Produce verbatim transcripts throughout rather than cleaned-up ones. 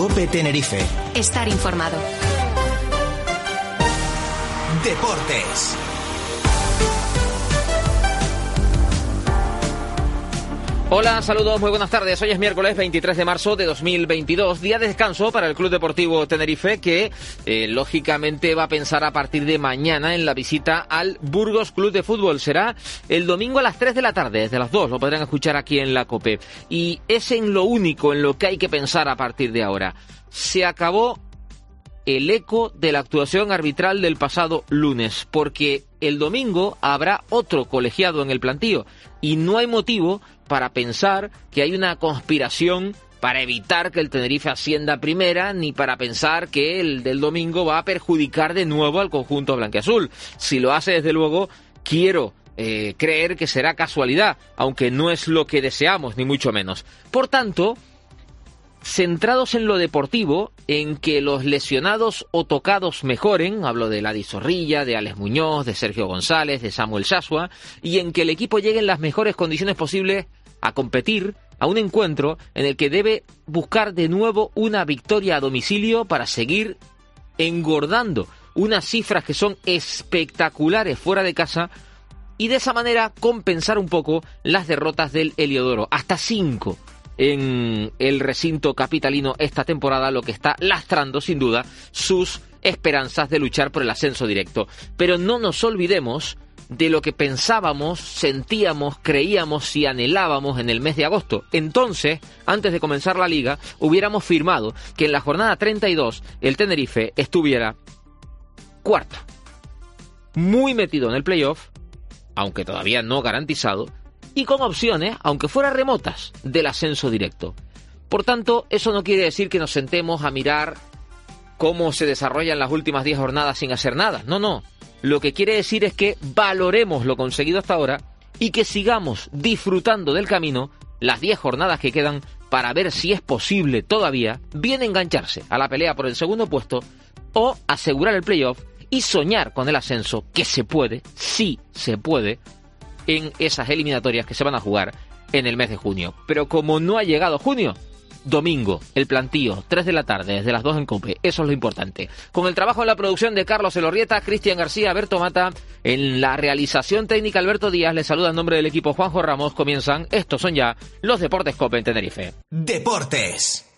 COPE Tenerife. Estar informado. Deportes. Hola, saludos, muy buenas tardes. Hoy es miércoles veintitrés de marzo de dos mil veintidós, día de descanso para el Club Deportivo Tenerife, que eh, lógicamente va a pensar a partir de mañana en la visita al Burgos Club de Fútbol. Será el domingo a las tres de la tarde, desde las dos, lo podrán escuchar aquí en la COPE. Y es en lo único en lo que hay que pensar a partir de ahora. Se acabó el eco de la actuación arbitral del pasado lunes, porque el domingo habrá otro colegiado en el plantío y no hay motivo para pensar que hay una conspiración para evitar que el Tenerife ascienda a primera, ni para pensar que el del domingo va a perjudicar de nuevo al conjunto blanquiazul. Si lo hace, desde luego, quiero eh, creer que será casualidad, aunque no es lo que deseamos, ni mucho menos. Por tanto, centrados en lo deportivo, en que los lesionados o tocados mejoren, hablo de Ladi Zorrilla, de Alex Muñoz, de Sergio González, de Samuel Sasua, y en que el equipo llegue en las mejores condiciones posibles a competir a un encuentro en el que debe buscar de nuevo una victoria a domicilio para seguir engordando unas cifras que son espectaculares fuera de casa y de esa manera compensar un poco las derrotas del Heliodoro. Hasta cinco en el recinto capitalino esta temporada, lo que está lastrando sin duda sus esperanzas de luchar por el ascenso directo. Pero no nos olvidemos de lo que pensábamos, sentíamos, creíamos y anhelábamos en el mes de agosto. Entonces, antes de comenzar la liga, hubiéramos firmado que en la jornada treinta y dos el Tenerife estuviera cuarto, muy metido en el playoff, aunque todavía no garantizado, y con opciones, aunque fueran remotas, del ascenso directo. Por tanto, eso no quiere decir que nos sentemos a mirar cómo se desarrollan las últimas diez jornadas sin hacer nada. No, no. Lo que quiere decir es que valoremos lo conseguido hasta ahora y que sigamos disfrutando del camino las diez jornadas que quedan para ver si es posible todavía bien engancharse a la pelea por el segundo puesto o asegurar el playoff y soñar con el ascenso, que se puede, sí se puede, en esas eliminatorias que se van a jugar en el mes de junio. Pero como no ha llegado junio, domingo, el plantío, tres de la tarde, desde las dos en COPE, eso es lo importante. Con el trabajo en la producción de Carlos Elorrieta, Cristian García, Alberto Mata, en la realización técnica Alberto Díaz, les saluda en nombre del equipo Juanjo Ramos. Comienzan, estos son ya los Deportes COPE en Tenerife. Deportes.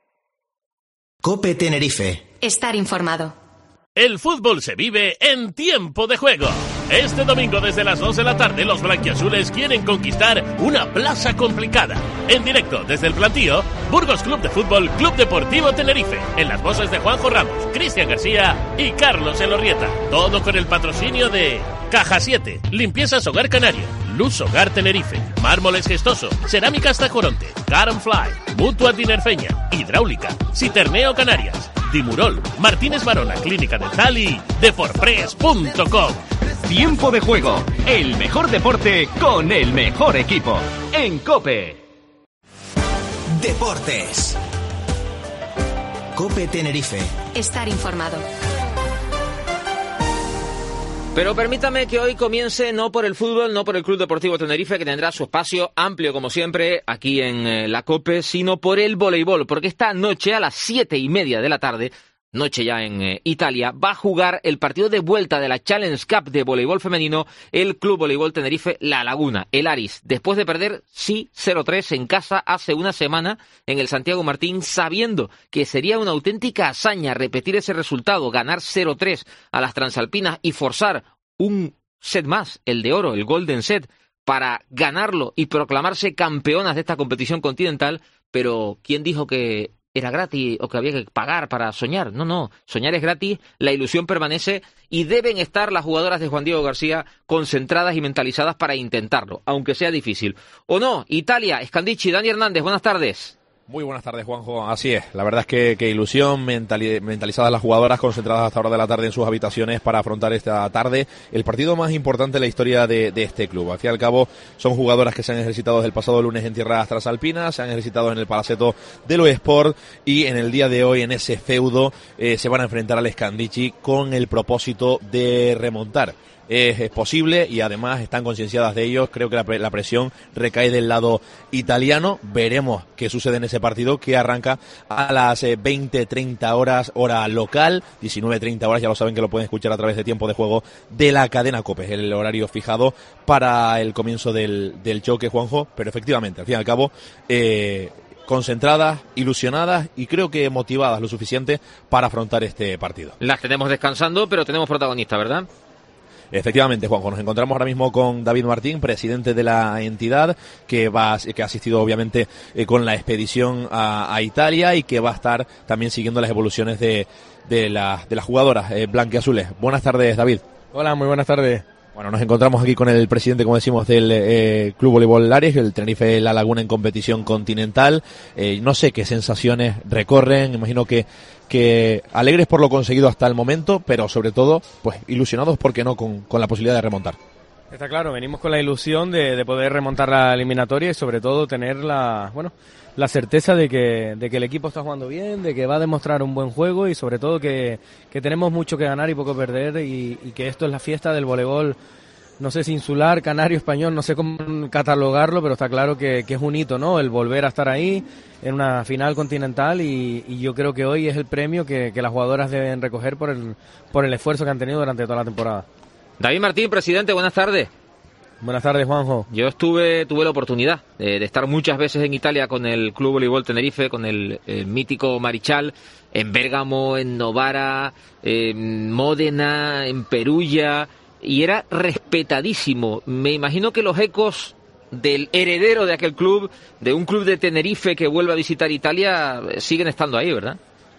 COPE Tenerife. Estar informado. El fútbol se vive en tiempo de juego. Este domingo desde las dos de la tarde los blanquiazules quieren conquistar una plaza complicada. En directo desde el plantío, Burgos Club de Fútbol, Club Deportivo Tenerife. En las voces de Juanjo Ramos, Cristian García y Carlos Elorrieta. Todo con el patrocinio de Caja siete, Limpiezas Hogar Canario, Luz Hogar Tenerife, Mármoles Gestoso, Cerámicas Tacoronte, Caron Fly, Mutua Tinerfeña, Hidráulica, Citerneo Canarias, Dimurol, Martínez Varona Clínica Dental y Deporpress punto com. Tiempo de juego, el mejor deporte con el mejor equipo. En COPE. Deportes. COPE Tenerife. Estar informado. Pero permítame que hoy comience no por el fútbol, no por el Club Deportivo Tenerife, que tendrá su espacio amplio como siempre aquí en eh, la COPE, sino por el voleibol, porque esta noche a las siete y media de la tarde, noche ya en eh, Italia, va a jugar el partido de vuelta de la Challenge Cup de voleibol femenino el Club Voleibol Tenerife La Laguna, el Aris, después de perder, sí, cero tres en casa hace una semana en el Santiago Martín, sabiendo que sería una auténtica hazaña repetir ese resultado, ganar cero tres a las transalpinas y forzar un set más, el de oro, el Golden Set, para ganarlo y proclamarse campeonas de esta competición continental. Pero ¿quién dijo que era gratis o que había que pagar para soñar? No, no, soñar es gratis, la ilusión permanece y deben estar las jugadoras de Juan Diego García concentradas y mentalizadas para intentarlo, aunque sea difícil. ¿O no? Italia, Scandici, Dani Hernández, buenas tardes. Muy buenas tardes, Juanjo. Así es, la verdad es que, que ilusión, mentali- mentalizadas las jugadoras, concentradas hasta ahora de la tarde en sus habitaciones para afrontar esta tarde el partido más importante de la historia de, de este club. Al fin y al cabo, son jugadoras que se han ejercitado desde el pasado lunes en tierras transalpinas, se han ejercitado en el Palaceto de los Sport y en el día de hoy, en ese feudo, eh, se van a enfrentar al Scandici con el propósito de remontar es, es posible y además están concienciadas de ellos. Creo que la, la presión recae del lado italiano. Veremos qué sucede en ese partido que arranca a las eh, veinte treinta horas hora local, diecinueve treinta horas, ya lo saben que lo pueden escuchar a través de Tiempo de Juego de la cadena COPE, es el horario fijado para el comienzo del, del choque, Juanjo, pero efectivamente, al fin y al cabo, eh, concentradas, ilusionadas y creo que motivadas lo suficiente para afrontar este partido. Las tenemos descansando, pero tenemos protagonista, ¿verdad? Efectivamente, Juanjo, nos encontramos ahora mismo con David Martín, presidente de la entidad, que va que ha asistido obviamente eh, con la expedición a, a Italia y que va a estar también siguiendo las evoluciones de, de, la, de las jugadoras eh, blanquiazules. Buenas tardes, David. Hola, muy buenas tardes. Bueno, nos encontramos aquí con el presidente, como decimos, del eh, Club Voleibol Lares, el Tenerife La Laguna en competición continental. Eh, no sé qué sensaciones recorren, imagino que que alegres por lo conseguido hasta el momento, pero sobre todo, pues ilusionados, ¿por qué no?, con, con la posibilidad de remontar. Está claro, venimos con la ilusión de, de poder remontar la eliminatoria y sobre todo tener la, bueno, la certeza de que, de que el equipo está jugando bien, de que va a demostrar un buen juego y sobre todo que, que tenemos mucho que ganar y poco perder y, y que esto es la fiesta del voleibol. No sé si insular, canario, español, no sé cómo catalogarlo, pero está claro que, que es un hito, ¿no? El volver a estar ahí en una final continental y, y yo creo que hoy es el premio que, que las jugadoras deben recoger por el, por el esfuerzo que han tenido durante toda la temporada. David Martín, presidente, buenas tardes. Buenas tardes, Juanjo. Yo estuve, tuve la oportunidad de, de estar muchas veces en Italia con el Club Voleibol Tenerife, con el, el mítico Marichal, en Bérgamo, en Novara, en Módena, en Perugia, y era respetadísimo. Me imagino que los ecos del heredero de aquel club, de un club de Tenerife que vuelve a visitar Italia, siguen estando ahí, ¿verdad?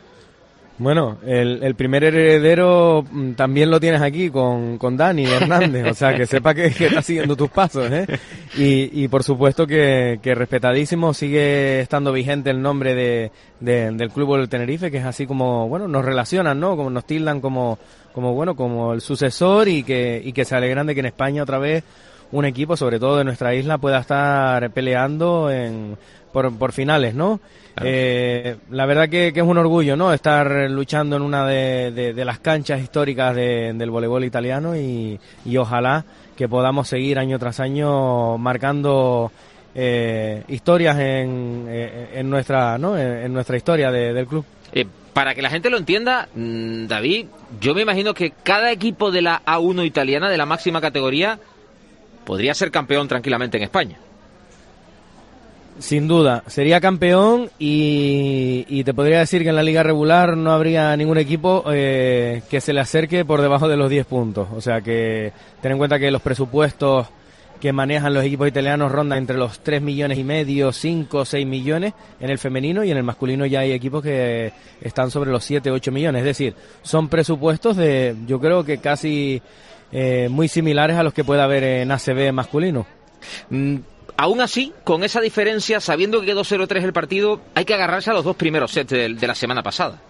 Bueno, el, el primer heredero también lo tienes aquí con, con Dani Hernández, o sea, que sepa que, que está siguiendo tus pasos, ¿eh? Y, y por supuesto que, que respetadísimo, sigue estando vigente el nombre de, de, del Club del Tenerife, que es así como, bueno, nos relacionan, ¿no? Como nos tildan como, como bueno, como el sucesor y que, y que se alegran de que en España otra vez un equipo, sobre todo de nuestra isla, pueda estar peleando en, por, por finales, ¿no? Claro. Eh, la verdad que, que es un orgullo, ¿no? Estar luchando en una de, de, de las canchas históricas de, del voleibol italiano y, y ojalá que podamos seguir año tras año marcando eh, historias en, en nuestra, ¿no? En, en nuestra historia de, del club. Eh, para que la gente lo entienda, David, yo me imagino que cada equipo de la A uno italiana, de la máxima categoría, podría ser campeón tranquilamente en España. Sin duda, sería campeón y, y te podría decir que en la liga regular no habría ningún equipo eh, que se le acerque por debajo de los diez puntos. O sea que ten en cuenta que los presupuestos que manejan los equipos italianos rondan entre los tres millones y medio, cinco, seis millones en el femenino y en el masculino ya hay equipos que están sobre los siete, ocho millones. Es decir, son presupuestos de, yo creo que casi eh, muy similares a los que puede haber en A C B masculino. Mm. Aún así, con esa diferencia, sabiendo que quedó cero tres el partido, hay que agarrarse a los dos primeros sets de, de la semana pasada.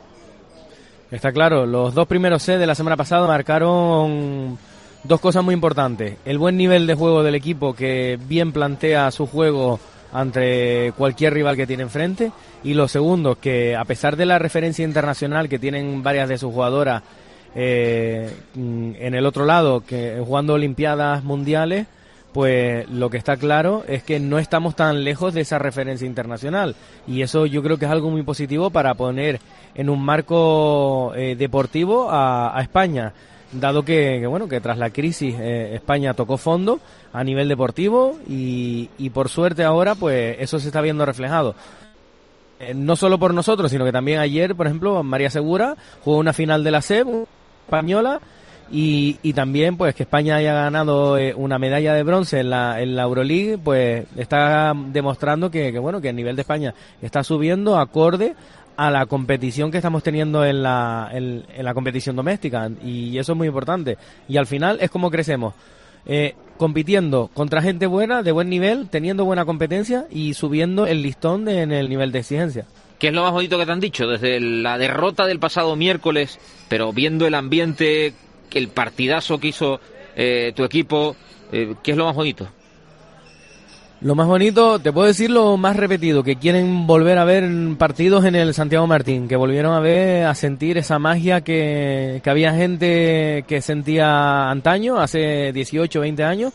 Está claro, los dos primeros sets de la semana pasada marcaron dos cosas muy importantes. El buen nivel de juego del equipo, que bien plantea su juego ante cualquier rival que tiene enfrente. Y lo segundo, que a pesar de la referencia internacional que tienen varias de sus jugadoras eh, en el otro lado, que jugando olimpiadas mundiales, pues lo que está claro es que no estamos tan lejos de esa referencia internacional y eso yo creo que es algo muy positivo para poner en un marco eh, deportivo a, a España, dado que, que bueno que tras la crisis eh, España tocó fondo a nivel deportivo y, y por suerte ahora pues eso se está viendo reflejado. Eh, no solo por nosotros, sino que también ayer, por ejemplo, María Segura jugó una final de la S E B española. Y, y también pues que España haya ganado eh, una medalla de bronce en la, en la Euroleague, pues está demostrando que, que bueno que el nivel de España está subiendo acorde a la competición que estamos teniendo en la, en, en la competición doméstica y eso es muy importante y al final es como crecemos eh, compitiendo contra gente buena, de buen nivel, teniendo buena competencia y subiendo el listón de, en el nivel de exigencia. ¿Qué es lo más bonito que te han dicho desde la derrota del pasado miércoles, pero viendo el ambiente, el partidazo que hizo eh, tu equipo, eh, ¿qué es lo más bonito? Lo más bonito, te puedo decir lo más repetido, que quieren volver a ver partidos en el Santiago Martín, que volvieron a ver, a sentir esa magia que, que había gente que sentía antaño, hace dieciocho, veinte años,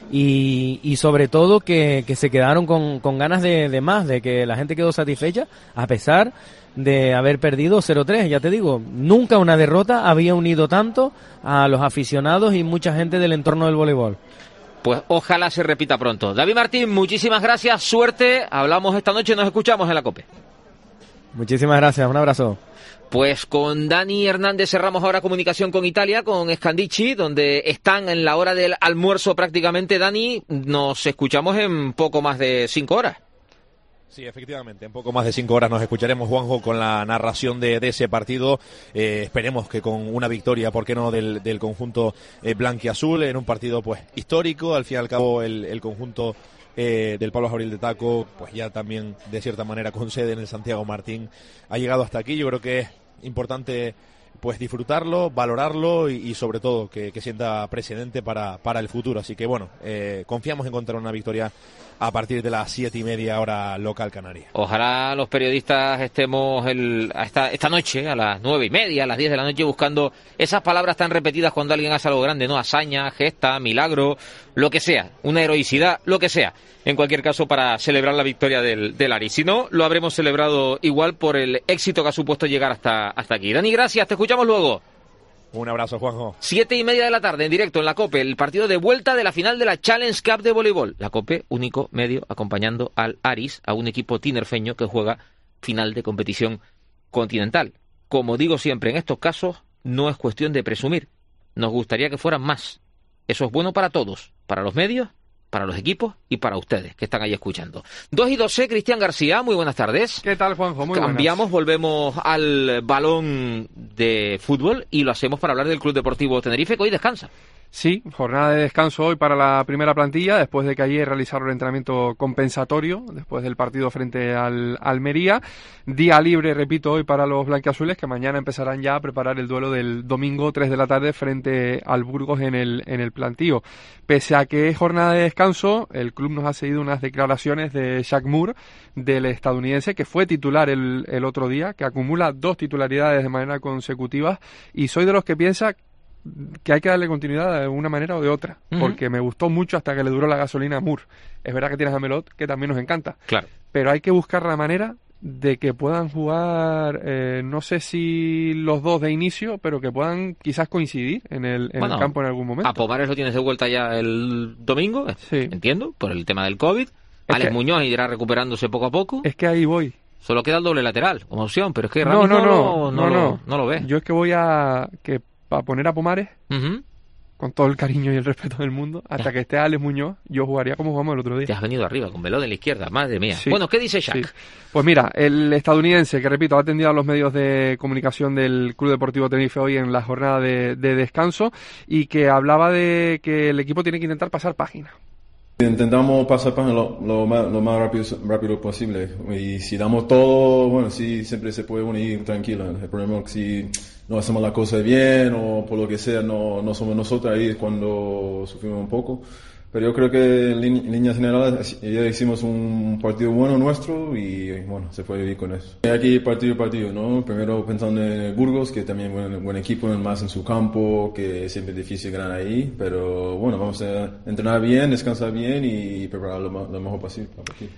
y, y sobre todo que, que se quedaron con, con ganas de, de más, de que la gente quedó satisfecha, a pesar de haber perdido cero tres, ya te digo, nunca una derrota había unido tanto a los aficionados y mucha gente del entorno del voleibol. Pues ojalá se repita pronto. David Martín, muchísimas gracias, suerte. Hablamos esta noche, nos escuchamos en la COPE. Muchísimas gracias, un abrazo. Pues con Dani Hernández cerramos ahora comunicación con Italia, con Scandici, donde están en la hora del almuerzo prácticamente. Dani, nos escuchamos en poco más de cinco horas. Sí, efectivamente, en poco más de cinco horas nos escucharemos, Juanjo, con la narración de, de ese partido. Eh, esperemos que con una victoria, ¿por qué no?, del, del conjunto eh, blanquiazul, en un partido pues histórico. Al fin y al cabo, el, el conjunto eh, del Pablo Jabril de Taco, pues ya también de cierta manera con sede en el Santiago Martín, ha llegado hasta aquí. Yo creo que es importante pues disfrutarlo, valorarlo y, y sobre todo que, que sienta precedente para, para el futuro. Así que bueno, eh, confiamos en encontrar una victoria a partir de las siete y media hora local canaria. Ojalá los periodistas estemos el, esta, esta noche a las nueve y media, a las diez de la noche, buscando esas palabras tan repetidas cuando alguien hace algo grande, ¿no? Hazaña, gesta, milagro, lo que sea, una heroicidad, lo que sea. En cualquier caso, para celebrar la victoria del, del Ari. Si no, lo habremos celebrado igual por el éxito que ha supuesto llegar hasta, hasta aquí. Dani, gracias, te escuchamos luego. Un abrazo, Juanjo. Siete y media de la tarde, en directo en la COPE, el partido de vuelta de la final de la Challenge Cup de voleibol. La COPE, único medio acompañando al Aris, a un equipo tinerfeño que juega final de competición continental. Como digo siempre, en estos casos no es cuestión de presumir. Nos gustaría que fueran más. Eso es bueno para todos, para los medios, para los equipos y para ustedes que están ahí escuchando. dos y doce, Cristian García, muy buenas tardes. ¿Qué tal, Juanjo? Muy Cambiamos, buenas. Volvemos al balón de fútbol y lo hacemos para hablar del Club Deportivo Tenerife, que hoy descansa. Sí, jornada de descanso hoy para la primera plantilla, después de que ayer realizaron el entrenamiento compensatorio, después del partido frente al Almería. Día libre, repito, hoy para los blanquiazules, que mañana empezarán ya a preparar el duelo del domingo, tres de la tarde, frente al Burgos en el, en el plantío. Pese a que es jornada de descanso, el club nos ha seguido unas declaraciones de Jack Moore, del estadounidense, que fue titular el, el otro día, que acumula dos titularidades de manera consecutiva, y soy de los que piensa que hay que darle continuidad de una manera o de otra, uh-huh. porque me gustó mucho hasta que le duró la gasolina a Moore. Es verdad que tienes a Melot, que también nos encanta, claro, pero hay que buscar la manera de que puedan jugar, eh, no sé si los dos de inicio, pero que puedan quizás coincidir en el, en bueno, el campo en algún momento. A Pomares lo tienes de vuelta ya el domingo, sí. Entiendo, por el tema del COVID. Es Alex que, Muñoz irá recuperándose poco a poco. Es que ahí voy. Solo queda el doble lateral como opción, pero es que no, no, no, no, no, no, lo, no. no lo ve. Yo es que voy a... que para poner a Pomares, uh-huh. con todo el cariño y el respeto del mundo, hasta ya. que esté Alex Muñoz, yo jugaría como jugamos el otro día. Te has venido arriba, con Velón en la izquierda, madre mía. Sí. Bueno, ¿qué dice Jack? Sí. Pues mira, el estadounidense, que repito, ha atendido a los medios de comunicación del Club Deportivo Tenerife hoy en la jornada de, de descanso, y que hablaba de que el equipo tiene que intentar pasar página. Intentamos pasar página lo, lo más, lo más rápido, rápido posible, y si damos todo, bueno, sí, siempre se puede uno ir tranquilo. El problema es que si no hacemos la cosa bien o por lo que sea no, no somos nosotros, ahí es cuando sufrimos un poco. Pero yo creo que en líneas generales ya hicimos un partido bueno nuestro y bueno, se puede vivir con eso. Aquí partido a partido, ¿no? Primero pensando en Burgos, que también es buen, buen equipo, más en su campo, que siempre es difícil ganar ahí. Pero bueno, vamos a entrenar bien, descansar bien y preparar lo, lo mejor posible.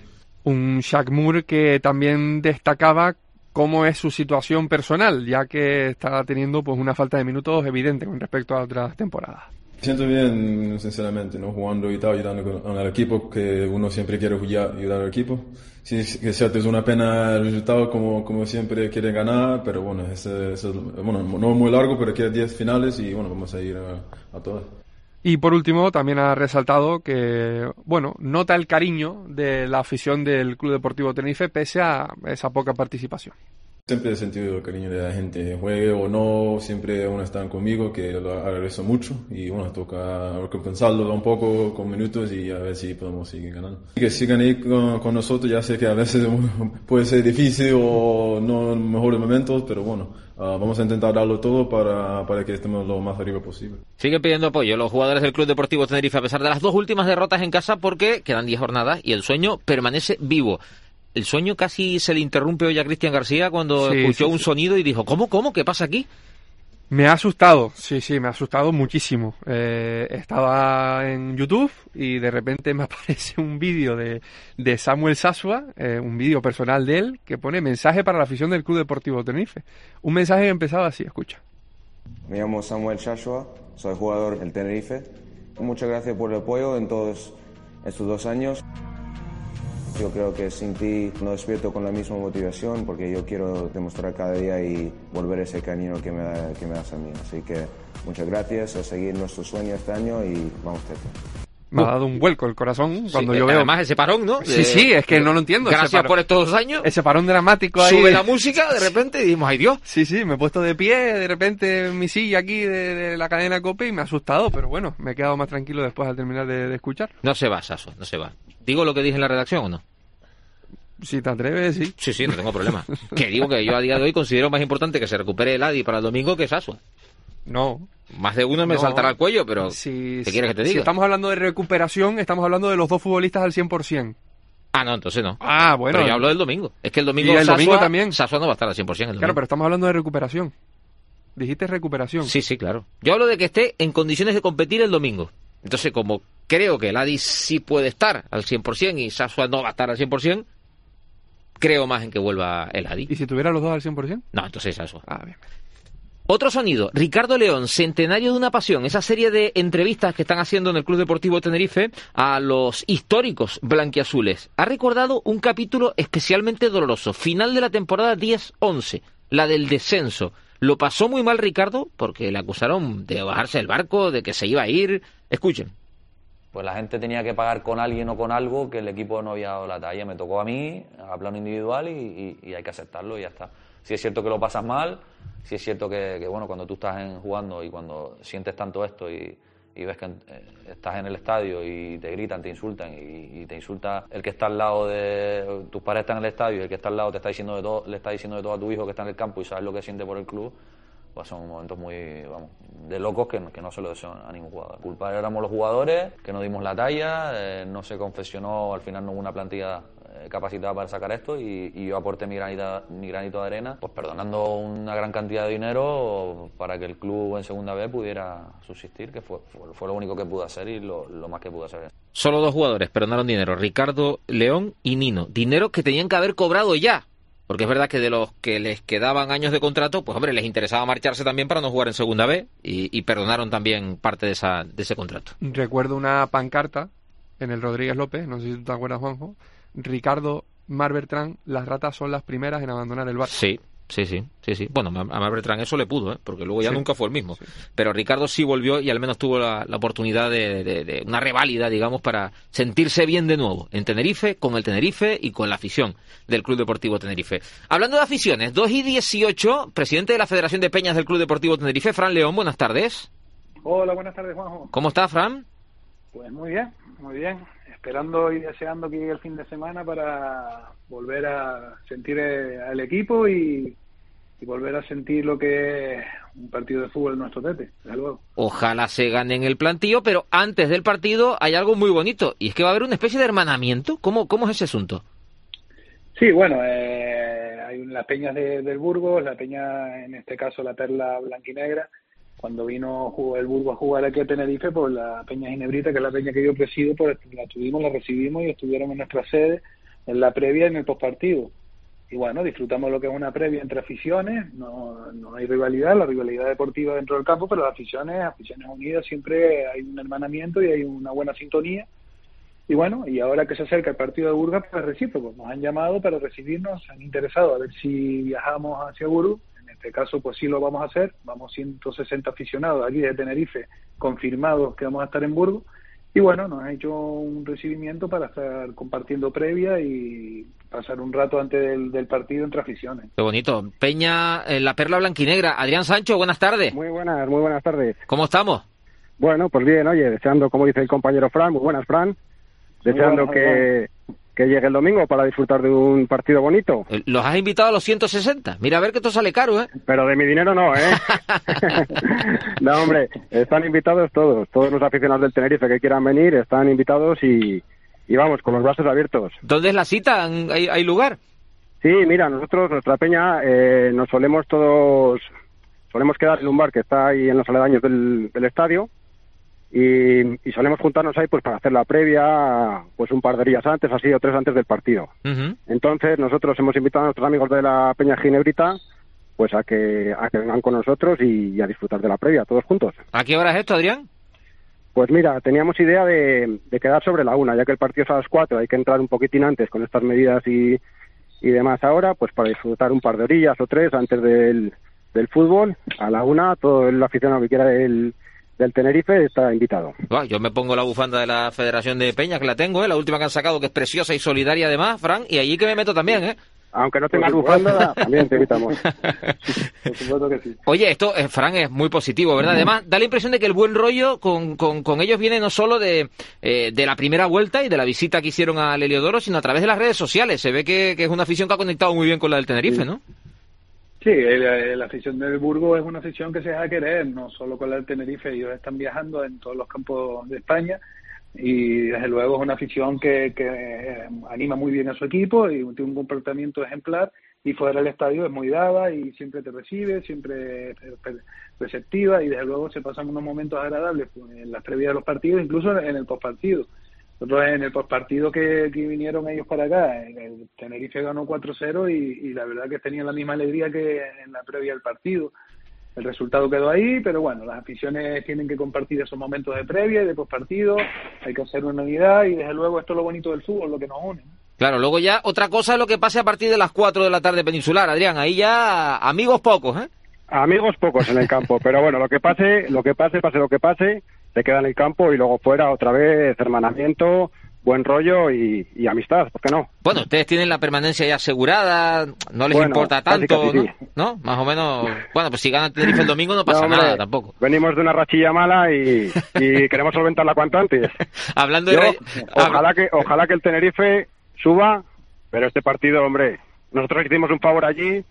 Un Jack Moore que también destacaba cómo es su situación personal, ya que está teniendo pues una falta de minutos evidente con respecto a otras temporadas. Me siento bien, sinceramente, ¿no? Jugando y tal, ayudando al equipo, que uno siempre quiere ayudar al equipo. Sí, que es cierto, es una pena el resultado, como, como siempre quiere ganar, pero bueno, es, es, bueno, no muy largo, pero quedan diez finales y bueno, vamos a ir a, a todas. Y por último, también ha resaltado que, bueno, nota el cariño de la afición del Club Deportivo Tenerife pese a esa poca participación. Siempre he sentido el cariño de la gente, juegue o no, siempre uno está conmigo, que lo agradezco mucho y bueno, toca recompensarlo un poco con minutos y a ver si podemos seguir ganando. Que sigan ahí con, con nosotros, ya sé que a veces puede ser difícil o no en mejores momentos, pero bueno, uh, vamos a intentar darlo todo para, para que estemos lo más arriba posible. Siguen pidiendo apoyo los jugadores del Club Deportivo Tenerife a pesar de las dos últimas derrotas en casa porque quedan diez jornadas y el sueño permanece vivo. El sueño casi se le interrumpe hoy a Cristian García cuando sí, escuchó sí, un sí. sonido y dijo, ¿cómo, cómo? ¿Qué pasa aquí? Me ha asustado, sí, sí, me ha asustado muchísimo. Eh, estaba en YouTube y de repente me aparece un vídeo de, de Samuel Sasua, eh, un vídeo personal de él, que pone mensaje para la afición del Club Deportivo Tenerife. Un mensaje que empezaba así, escucha. Me llamo Samuel Sasua, soy jugador del Tenerife. Muchas gracias por el apoyo en todos estos dos años. Yo creo que sin ti no despierto con la misma motivación porque yo quiero demostrar cada día y volver ese camino que me, da, que me das a mí. Así que muchas gracias, a seguir nuestro sueño este año y vamos a hacer. Me ha dado un vuelco el corazón cuando sí, yo veo... Además ese parón, ¿no? Sí, sí, es que no lo entiendo. Gracias por estos dos años. Ese parón dramático ahí. Sube la música, de repente, y dijimos, ¡ay Dios! Sí, sí, me he puesto de pie, de repente en mi silla aquí de, de la cadena COPE y me ha asustado, pero bueno, me he quedado más tranquilo después al terminar de, de escuchar. No se va, Saso, no se va. ¿Digo lo que dije en la redacción o no? Si te atreves, sí. Sí, sí, no tengo problema. Que digo que yo a día de hoy considero más importante que se recupere el Adi para el domingo que Sasua. No. Más de uno me no. saltará al cuello, pero si, ¿qué quieres que te diga? Si estamos hablando de recuperación, estamos hablando de los dos futbolistas al cien por ciento. Ah, no, entonces no. Ah, bueno. Pero yo hablo del domingo. Es que el domingo, y el Sasua, domingo también. Sasua no va a estar al cien por ciento. El claro, pero estamos hablando de recuperación. Dijiste recuperación. Sí, sí, claro. Yo hablo de que esté en condiciones de competir el domingo. Entonces, como creo que el Adi sí puede estar al cien por ciento y Sasua no va a estar al cien por ciento, creo más en que vuelva el Adi. ¿Y si tuviera los dos al cien por ciento? No, entonces Sasua. Ah, bien. Otro sonido, Ricardo León, Centenario de una Pasión, esa serie de entrevistas que están haciendo en el Club Deportivo Tenerife a los históricos blanquiazules. Ha recordado un capítulo especialmente doloroso, final de la temporada diez once, la del descenso. Lo pasó muy mal Ricardo porque le acusaron de bajarse del barco, de que se iba a ir. Escuchen. Pues la gente tenía que pagar con alguien o con algo que el equipo no había dado la talla. Me tocó a mí, a plano individual, y, y, y hay que aceptarlo y ya está. Si es cierto que lo pasas mal, si es cierto que, que bueno, cuando tú estás en, jugando y cuando sientes tanto esto y, y ves que eh, estás en el estadio y te gritan, te insultan y, y te insulta el que está al lado de... Tus padres están en el estadio y el que está al lado te está diciendo de todo, le está diciendo de todo a tu hijo que está en el campo y sabes lo que siente por el club, pues son momentos muy, vamos, de locos que, que no se lo deseo a ningún jugador. La culpa éramos los jugadores, que no dimos la talla, eh, no se confeccionó, al final no hubo una plantilla eh, capacitada para sacar esto y, y yo aporté mi granito, mi granito de arena, pues perdonando una gran cantidad de dinero para que el club en segunda B pudiera subsistir, que fue, fue, fue lo único que pude hacer y lo, lo más que pude hacer. Solo dos jugadores perdonaron dinero, Ricardo León y Nino. Dinero que tenían que haber cobrado ya. Porque es verdad que de los que les quedaban años de contrato, pues hombre, les interesaba marcharse también para no jugar en segunda B y, y perdonaron también parte de, esa, de ese contrato. Recuerdo una pancarta en el Rodríguez López, no sé si tú te acuerdas, Juanjo. Ricardo, Mar Bertrán, las ratas son las primeras en abandonar el barco. Sí, sí, sí, sí, sí. Bueno, a Mar Bertrán eso le pudo, ¿eh? Porque luego ya sí. nunca fue el mismo. Sí. Pero Ricardo sí volvió y al menos tuvo la, la oportunidad de, de, de una reválida, digamos, para sentirse bien de nuevo en Tenerife, con el Tenerife y con la afición del Club Deportivo Tenerife. Hablando de aficiones, dos y dieciocho, presidente de la Federación de Peñas del Club Deportivo Tenerife, Fran León, buenas tardes. Hola, buenas tardes, Juanjo. ¿Cómo está, Fran? Pues muy bien, muy bien. Esperando y deseando que llegue el fin de semana para volver a sentir al equipo y, y volver a sentir lo que es un partido de fútbol en nuestro Tete, desde luego. Ojalá se gane en el plantío, pero antes del partido hay algo muy bonito, y es que va a haber una especie de hermanamiento. ¿Cómo, cómo es ese asunto? Sí, bueno, eh, hay las peñas de, del Burgos, la peña, en este caso la Perla Blanquinegra. Cuando vino el Burgos a jugar aquí a Tenerife, pues la Peña Ginebrita, que es la peña que yo presido, pues la tuvimos, la recibimos y estuvieron en nuestra sede en la previa y en el postpartido. Y bueno, disfrutamos lo que es una previa entre aficiones, no, no hay rivalidad, la rivalidad deportiva dentro del campo, pero las aficiones, aficiones unidas, siempre hay un hermanamiento y hay una buena sintonía. Y bueno, y ahora que se acerca el partido de Burgos, pues recíproco, nos han llamado para recibirnos, se han interesado a ver si viajamos hacia Burgos. En este caso, pues sí lo vamos a hacer. Vamos ciento sesenta aficionados aquí de Tenerife confirmados que vamos a estar en Burgos. Y bueno, nos han hecho un recibimiento para estar compartiendo previa y pasar un rato antes del, del partido entre aficiones. Qué bonito. Peña, eh, la Perla Blanquinegra. Adrián Sancho, buenas tardes. Muy buenas, muy buenas tardes. ¿Cómo estamos? Bueno, pues bien, oye, deseando, como dice el compañero Fran, muy buenas, Fran, deseando buenas, que, que llegue el domingo para disfrutar de un partido bonito. ¿Los has invitado a los ciento sesenta? Mira, a ver que esto sale caro, ¿eh? Pero de mi dinero no, ¿eh? No, hombre, están invitados todos, todos los aficionados del Tenerife que quieran venir, están invitados y, y vamos, con los brazos abiertos. ¿Dónde es la cita? ¿Hay, hay lugar? Sí, mira, nosotros, nuestra peña, eh, nos solemos todos, solemos quedar en un bar que está ahí en los aledaños del, del estadio. Y, y solemos juntarnos ahí pues para hacer la previa pues un par de días antes, así o tres antes del partido. Uh-huh. Entonces nosotros hemos invitado a nuestros amigos de la Peña Ginebrita pues a que a que vengan con nosotros y, y a disfrutar de la previa todos juntos. ¿A qué hora es esto, Adrián? Pues mira, teníamos idea de, de quedar sobre la una, ya que el partido es a las cuatro, hay que entrar un poquitín antes con estas medidas y, y demás ahora, pues para disfrutar un par de orillas o tres antes del, del fútbol, a la una, todo el aficionado que quiera el del Tenerife está invitado. Bueno, yo me pongo la bufanda de la Federación de Peñas, que la tengo, ¿eh? La última que han sacado, que es preciosa y solidaria además, Fran, y allí que me meto también, ¿eh? Aunque no tengas bufanda, también te invitamos. Por supuesto que sí. Oye, esto, eh, Fran, es muy positivo, ¿verdad? Además, da la impresión de que el buen rollo con, con, con ellos viene no solo de, eh, de la primera vuelta y de la visita que hicieron al Heliodoro, sino a través de las redes sociales. Se ve que, que es una afición que ha conectado muy bien con la del Tenerife, ¿no? Sí, el, la afición del Burgos es una afición que se deja querer, no solo con la del Tenerife, ellos están viajando en todos los campos de España y desde luego es una afición que, que anima muy bien a su equipo y tiene un comportamiento ejemplar y fuera del estadio es muy dada y siempre te recibe, siempre es receptiva y desde luego se pasan unos momentos agradables en las previas de los partidos, incluso en el postpartido. Nosotros en el postpartido que, que vinieron ellos para acá, el Tenerife ganó cuatro cero y, y la verdad que tenían la misma alegría que en la previa del partido. El resultado quedó ahí, pero bueno, las aficiones tienen que compartir esos momentos de previa y de postpartido, hay que hacer una unidad y desde luego esto es lo bonito del fútbol, lo que nos une. Claro, luego ya otra cosa es lo que pase a partir de las cuatro de la tarde peninsular, Adrián, ahí ya amigos pocos, ¿eh? Amigos pocos en el campo, pero bueno, lo que pase, lo que pase, pase lo que pase, se queda en el campo y luego fuera otra vez hermanamiento, buen rollo y, y amistad, ¿por qué no? Bueno, ustedes tienen la permanencia ya asegurada, no les bueno, importa casi, tanto, casi, ¿no? sí. ¿no? Más o menos, bueno, pues si gana Tenerife el domingo no pasa no, hombre, nada tampoco. Venimos de una rachilla mala y, y queremos solventarla cuanto antes. Hablando Yo, de... Ojalá que, ojalá que el Tenerife suba, pero este partido, hombre, nosotros hicimos un favor allí.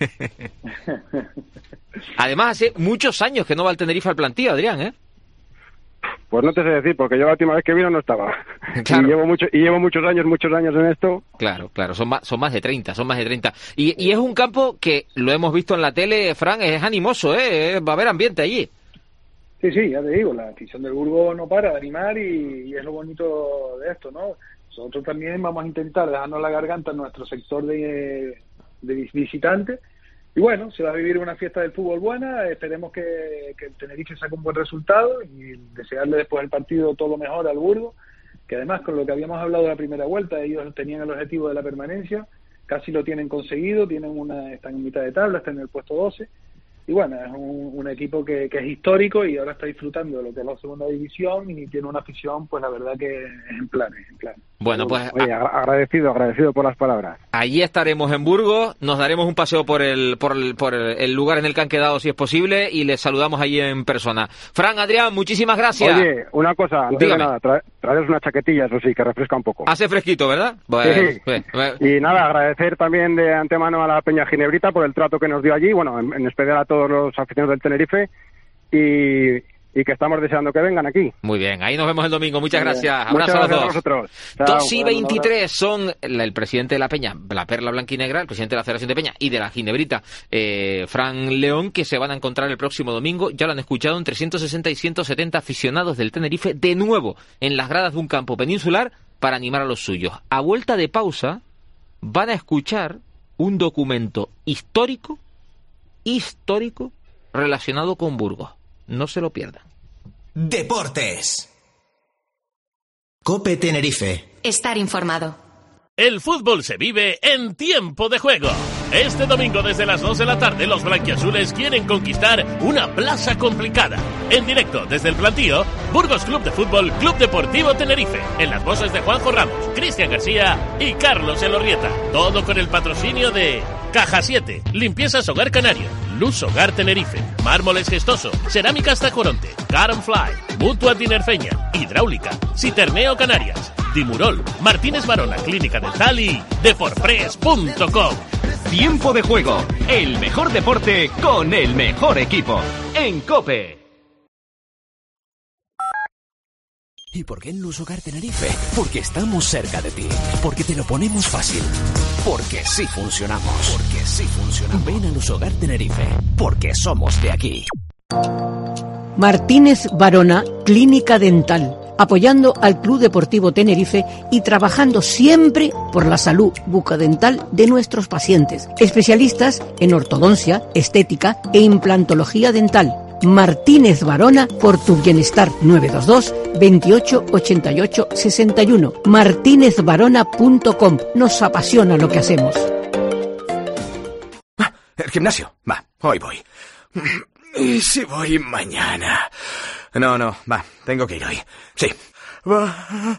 Además, hace muchos años que no va el Tenerife al plantío, Adrián, ¿eh? Pues no te sé decir, porque yo la última vez que vino no estaba. Claro. Y llevo mucho, y llevo muchos años, muchos años en esto. Claro, claro, son más, son más de treinta, son más de treinta. Y, y es un campo que, lo hemos visto en la tele, Fran, es animoso, ¿eh? Va a haber ambiente allí. Sí, sí, ya te digo, la afición del Burgos no para de animar y, y es lo bonito de esto, ¿no? Nosotros también vamos a intentar dejarnos la garganta en nuestro sector de, de visitantes. Y bueno, se va a vivir una fiesta del fútbol buena, esperemos que, que el Tenerife saque un buen resultado y desearle después del partido todo lo mejor al Burgos, que además con lo que habíamos hablado de la primera vuelta, ellos tenían el objetivo de la permanencia, casi lo tienen conseguido, tienen una están en mitad de tabla, están en el puesto doce, y bueno, es un, un equipo que, que es histórico y ahora está disfrutando de lo que es la segunda división y tiene una afición, pues la verdad que ejemplar, ejemplar. Bueno, pues Oye, agradecido, agradecido por las palabras. Allí estaremos en Burgos, nos daremos un paseo por el, por el, por el lugar en el que han quedado si es posible y les saludamos allí en persona. Fran, Adrián, muchísimas gracias. Oye, una cosa, antes Dígame. de nada, tra traeros una chaquetilla, eso sí, que refresca un poco. Hace fresquito, ¿verdad? Pues, sí. pues, pues. Y nada, agradecer también de antemano a la Peña Ginebrita por el trato que nos dio allí, bueno, en, en especial a todos los aficionados del Tenerife y, y que estamos deseando que vengan aquí. Muy bien, ahí nos vemos el domingo. Muchas Muy gracias. bien. Abrazo Muchas a los gracias dos. a vosotros. Chao. dos y veintitrés son la, el presidente de la Peña, la Perla Blanquinegra, el presidente de la Federación de Peña y de la Ginebrita, eh, Fran León, que se van a encontrar el próximo domingo. Ya lo han escuchado, entre ciento sesenta y ciento setenta aficionados del Tenerife, de nuevo en las gradas de un campo peninsular para animar a los suyos. A vuelta de pausa van a escuchar un documento histórico, histórico, relacionado con Burgos. No se lo pierdan. Deportes. Cope Tenerife. Estar informado. El fútbol se vive en tiempo de juego. Este domingo desde las dos de la tarde los blanquiazules quieren conquistar una plaza complicada. En directo desde el plantío, Burgos Club de Fútbol, Club Deportivo Tenerife. En las voces de Juanjo Ramos, Cristian García y Carlos Elorrieta. Todo con el patrocinio de Caja siete, Limpiezas Hogar Canario, Luz Hogar Tenerife, Mármoles Gestoso, Cerámicas Tacoronte, Car Fly, Mutua Tinerfeña, Hidráulica, Citerneo Canarias, Dimurol, Martínez Varona Clínica Dental y deporpress punto com. Tiempo de juego, el mejor deporte con el mejor equipo. En COPE. ¿Y por qué en Luz Hogar Tenerife? Porque estamos cerca de ti. Porque te lo ponemos fácil. Porque sí funcionamos. Porque sí funcionamos. Ven a Luz Hogar Tenerife. Porque somos de aquí. Martínez Varona Clínica Dental. Apoyando al Club Deportivo Tenerife y trabajando siempre por la salud bucodental de nuestros pacientes. Especialistas en ortodoncia, estética e implantología dental. Martínez Varona, por tu bienestar. Nueve dos dos, veintiocho ochenta y ocho sesenta y uno. martínez varona punto com. Nos apasiona lo que hacemos. Ah, el gimnasio. Va, hoy voy. ¿Y si voy mañana? No, no, va, tengo que ir hoy. Sí. Va.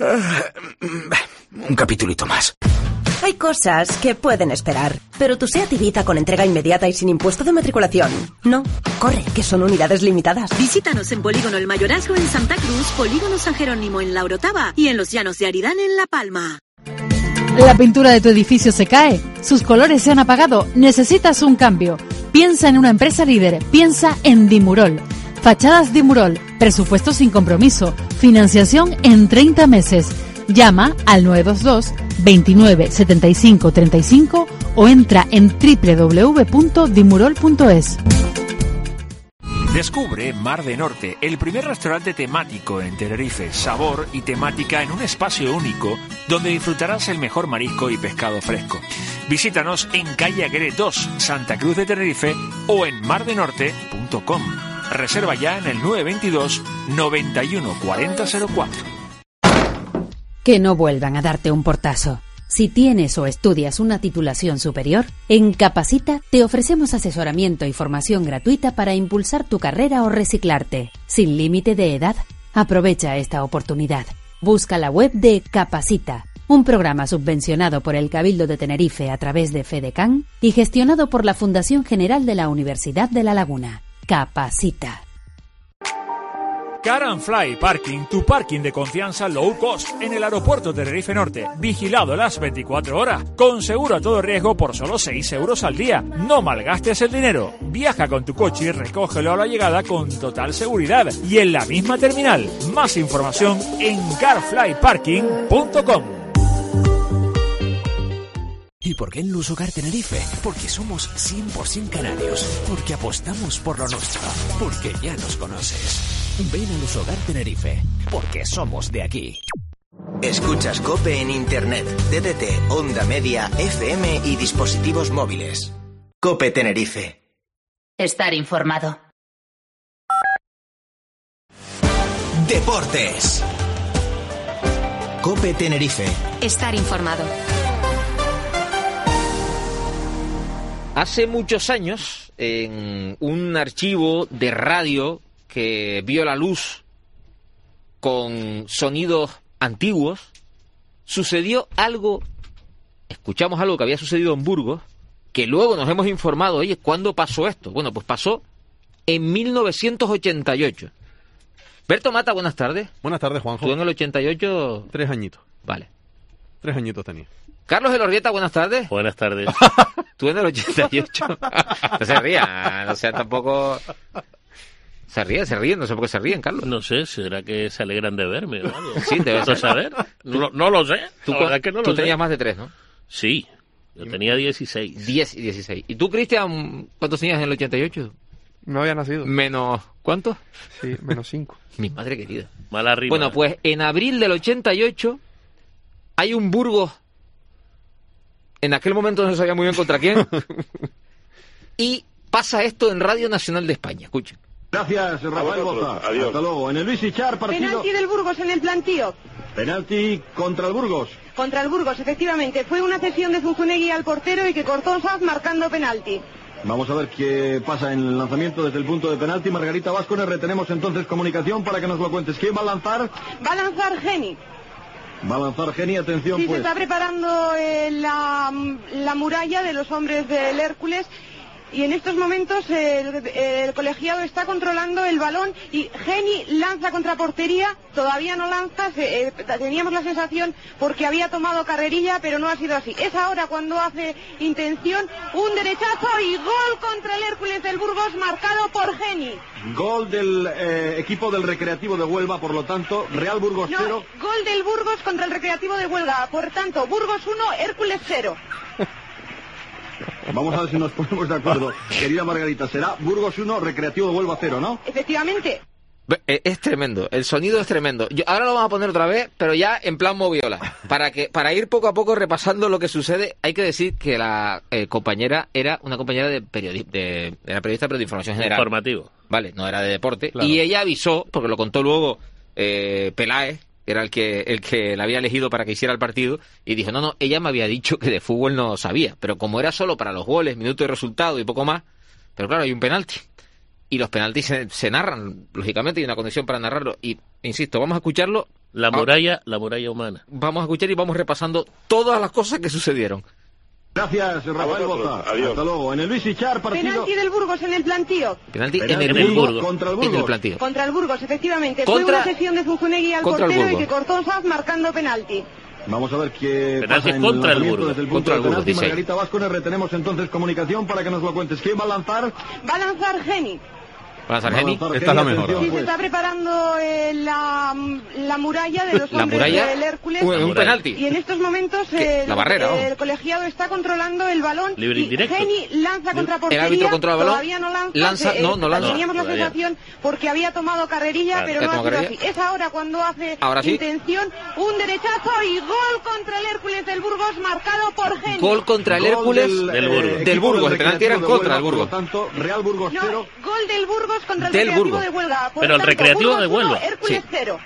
Un capitulito más. Hay cosas que pueden esperar, pero tu SEAT Ibiza con entrega inmediata y sin impuesto de matriculación. No, corre, que son unidades limitadas. Visítanos en Polígono El Mayorazgo en Santa Cruz, Polígono San Jerónimo en La Orotava y en los Llanos de Aridane en La Palma. La pintura de tu edificio se cae, sus colores se han apagado, necesitas un cambio. Piensa en una empresa líder, piensa en Dimurol. Fachadas Dimurol, presupuesto sin compromiso, financiación en treinta meses. Llama al nueve dos dos, veintinueve setenta y cinco treinta y cinco o entra en doble u doble u doble u punto dimurol punto es. Descubre Mar de Norte, el primer restaurante temático en Tenerife, sabor y temática en un espacio único donde disfrutarás el mejor marisco y pescado fresco. Visítanos en calle Aguirre dos, Santa Cruz de Tenerife o en mar de norte punto com. Reserva ya en el nueve dos dos, noventa y uno cuarenta cero cuatro. Que no vuelvan a darte un portazo. Si tienes o estudias una titulación superior, en Capacita te ofrecemos asesoramiento y formación gratuita para impulsar tu carrera o reciclarte. Sin límite de edad, aprovecha esta oportunidad. Busca la web de Capacita, un programa subvencionado por el Cabildo de Tenerife a través de FEDECAN y gestionado por la Fundación General de la Universidad de La Laguna. Capacita. Car and Fly Parking, tu parking de confianza low cost en el aeropuerto Tenerife Norte, vigilado las veinticuatro horas, con seguro a todo riesgo por solo seis euros al día. No malgastes el dinero, viaja con tu coche y recógelo a la llegada con total seguridad y en la misma terminal. Más información en car fly parking punto com. ¿Y por qué en Luz Hogar Tenerife? Porque somos cien por ciento canarios, porque apostamos por lo nuestro, porque ya nos conoces. Ven a Luz Hogar Tenerife, porque somos de aquí. Escuchas COPE en Internet, D D T, onda media, F M y dispositivos móviles. COPE Tenerife. Estar informado. Deportes. COPE Tenerife. Estar informado. Hace muchos años, en un archivo de radio que vio la luz con sonidos antiguos, sucedió algo, escuchamos algo que había sucedido en Burgos, que luego nos hemos informado, oye, ¿cuándo pasó esto? Bueno, pues pasó en mil novecientos ochenta y ocho. Berto Mata, buenas tardes. Buenas tardes, Juanjo. ¿Tú en el ochenta y ocho? Tres añitos. Vale. Tres añitos tenía. Carlos Elorrieta, buenas tardes. Buenas tardes. ¿Tú en el ochenta y ocho? No se ría, no sea tampoco... Se ríen, se ríen, no sé por qué se ríen, Carlos. No sé, será que se alegran de verme o algo. Sí, debe ser. saber. No, no lo sé. Tú, La verdad es que no tú lo tenías sé. más de tres, ¿no? Sí, yo tenía dieciséis. Diez y dieciséis. ¿Y tú, Cristian, cuántos tenías en el ochenta y ocho? No había nacido. Menos... ¿Cuántos? Sí, menos cinco. Mi madre querida. Mala rima. Bueno, pues en abril del ochenta y ocho hay un Burgos. En aquel momento no se sabía muy bien contra quién. Y pasa esto en Radio Nacional de España. Escuchen. Gracias, Rafael Boza. Hasta luego. En el Luis Ichar, partido... Penalti del Burgos en el plantío. Penalti contra el Burgos. Contra el Burgos, efectivamente. Fue una cesión de Zunzunegui al portero y que cortó Saz marcando penalti. Vamos a ver qué pasa en el lanzamiento desde el punto de penalti. Margarita Vázquez, retenemos entonces comunicación para que nos lo cuentes. ¿Quién va a lanzar? Va a lanzar Geni. Va a lanzar Geni, atención sí, pues. Se está preparando eh, la, la muralla de los hombres del Hércules. Y en estos momentos el, el colegiado está controlando el balón y Geni lanza contra portería, todavía no lanza, se, eh, teníamos la sensación porque había tomado carrerilla, pero no ha sido así. Es ahora cuando hace intención, un derechazo y gol contra el Hércules del Burgos marcado por Geni. Gol del eh, equipo del Recreativo de Huelva, por lo tanto, Real Burgos no, cero. Gol del Burgos contra el Recreativo de Huelva, por tanto, Burgos uno, Hércules cero. Vamos a ver si nos ponemos de acuerdo. Querida Margarita, será Burgos uno, Recreativo de Huelva cero, ¿no? Efectivamente. Es tremendo, el sonido es tremendo. Yo, ahora lo vamos a poner otra vez, pero ya en plan moviola. Para que para ir poco a poco repasando lo que sucede, hay que decir que la eh, compañera era una compañera de periodista, de, era periodista pero de información general. Informativo. Vale, no era de deporte. Claro. Y ella avisó, porque lo contó luego eh, Peláez, era el que el que la había elegido para que hiciera el partido, y dijo, no, no, ella me había dicho que de fútbol no sabía, pero como era solo para los goles, minutos de resultado y poco más, pero claro, hay un penalti, y los penaltis se, se narran, lógicamente hay una condición para narrarlo, y insisto, vamos a escucharlo. La muralla, la muralla humana. Vamos a escuchar y vamos repasando todas las cosas que sucedieron. Gracias, Rafael Boza. Hasta luego. En el Luis Ichar, partido... Penalti del Burgos en el plantío. Penalti, Penalti en el Burgos. Contra el Burgos. En el plantío. Contra el Burgos, efectivamente. Contra... Fue una cesión de Zunzunegui al portero y que cortó Saz marcando penalti. Vamos a ver qué penalti pasa contra en el el Burgos. Desde el punto contra de el Burgos, penalti. Margarita Vázquez, retenemos entonces comunicación para que nos lo cuentes. ¿Quién va a lanzar? Va a lanzar Geni. ¿Para Sargeni? Esta es la mejor. Sí, se está preparando eh, la, la muralla de los ¿La hombres muralla? del Hércules. Un, un penalti. Y en estos momentos eh, la barrera, el, oh. el colegiado está controlando el balón. Libre y indirecto. Geni lanza contra portería. El árbitro controla el balón. Todavía no lanza. lanza se, no, no lanza. Teníamos no, la sensación porque había tomado carrerilla, claro, pero no ha sido carrerilla. así. Es ahora cuando hace ¿Ahora sí? intención, un derechazo y gol contra el Hércules del Burgos marcado por Geni. Gol contra el Hércules del, del, eh, Burgos. Del Burgos. El penalti era en contra del Burgos. Por lo tanto, Real Burgos no, cero. Gol del Burgos contra el Del Recreativo Burgos. de Huelva. Por Pero el tanto, Recreativo Burgos de Huelva. uno, Hércules Sí. cero.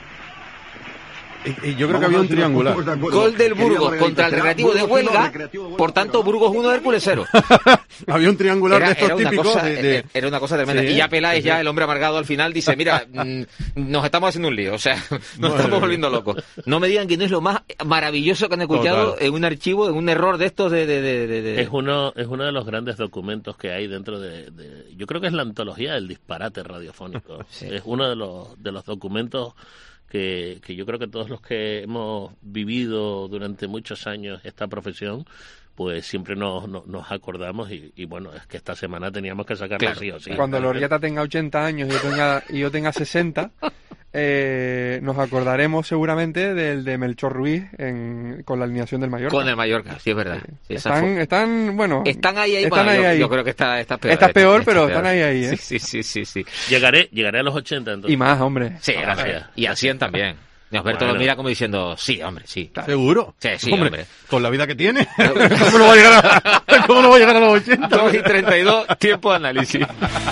Y, y yo creo que había un triangular. Gol del Burgos contra el Recreativo de Huelga. Por tanto, Burgos uno, Hércules cero. Había un triangular Era, de estos era una típicos. cosa, de, de... Era una cosa tremenda. Sí, y ya Peláez, sí. ya el hombre amargado al final, dice, mira, mm, nos estamos haciendo un lío. O sea, nos Madre estamos mía. volviendo locos. No me digan que no es lo más maravilloso que han escuchado Total. en un archivo, en un error de estos de... de, de, de, de... Es uno, es uno de los grandes documentos que hay dentro de, de... Yo creo que es la antología del disparate radiofónico. Sí. Es uno de los, de los documentos que, que yo creo que todos los que hemos vivido durante muchos años esta profesión, pues siempre nos, nos, nos acordamos y, y bueno, es que esta semana teníamos que sacarlo Claro. sí o sí. Cuando Loriata tenga ochenta años y yo tenga, y yo tenga sesenta, eh, nos acordaremos seguramente del de Melchor Ruiz en, con la alineación del Mallorca. Con el Mallorca, sí, es verdad. Sí, esa Están, fue- están, bueno... Están ahí, ahí, están bueno, ahí, yo, ahí. yo creo que esta, esta es peor. Esta es peor, esta pero es están ahí, ahí, ¿eh? Sí, sí, sí, sí, sí. Llegaré, llegaré a los ochenta entonces. Y más, hombre. Sí, gracias. Y a cien también. Y Alberto Bueno. lo mira como diciendo, sí, hombre, sí. ¿Seguro? Sí, sí, hombre, hombre. con la vida que tiene. ¿Cómo no va a llegar a, ¿cómo no va a, llegar a los ochenta? dos y treinta y dos, tiempo de análisis.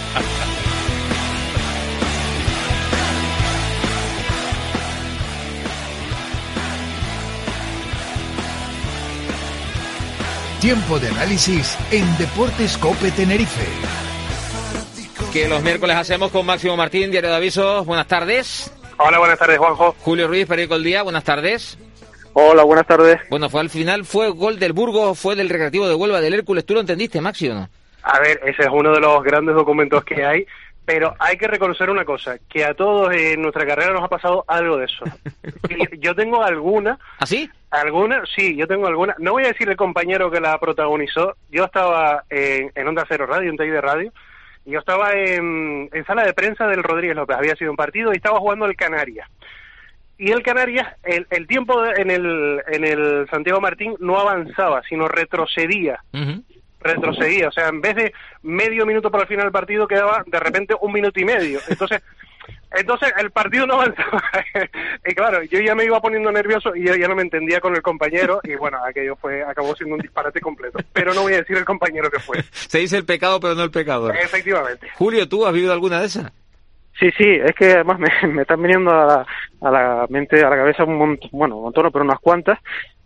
Tiempo de análisis en Deportes Cope Tenerife. Que los miércoles hacemos con Máximo Martín, Diario de Avisos. Buenas tardes. Hola, buenas tardes, Juanjo. Julio Ruiz, Periódico El Día. Buenas tardes. Hola, buenas tardes. Bueno, fue al final, fue gol del Burgos, fue del Recreativo de Huelva, del Hércules. ¿Tú lo entendiste, Maxi, o no? A ver, ese es uno de los grandes documentos que hay, pero hay que reconocer una cosa, que a todos en nuestra carrera nos ha pasado algo de eso. Y yo tengo alguna... ¿Ah, sí? ¿Alguna? Sí, yo tengo alguna. No voy a decir el compañero que la protagonizó. Yo estaba en, en Onda Cero Radio, en T I de Radio, y yo estaba en, en sala de prensa del Rodríguez López. Había sido un partido y estaba jugando el Canarias. Y el Canarias, el, el tiempo de- en el, en el Santiago Martín no avanzaba, sino retrocedía. Uh-huh. retrocedía, o sea, en vez de medio minuto para el final del partido quedaba de repente un minuto y medio. Entonces, entonces el partido no avanzaba. Y claro, yo ya me iba poniendo nervioso y yo ya no me entendía con el compañero y bueno, aquello fue acabó siendo un disparate completo. Pero no voy a decir el compañero que fue. Se dice el pecado, pero no el pecador. Efectivamente. Julio, ¿tú has vivido alguna de esas? Sí, sí, es que además me, me están viniendo a la, a la mente, a la cabeza un montón, bueno, un montón, pero unas cuantas.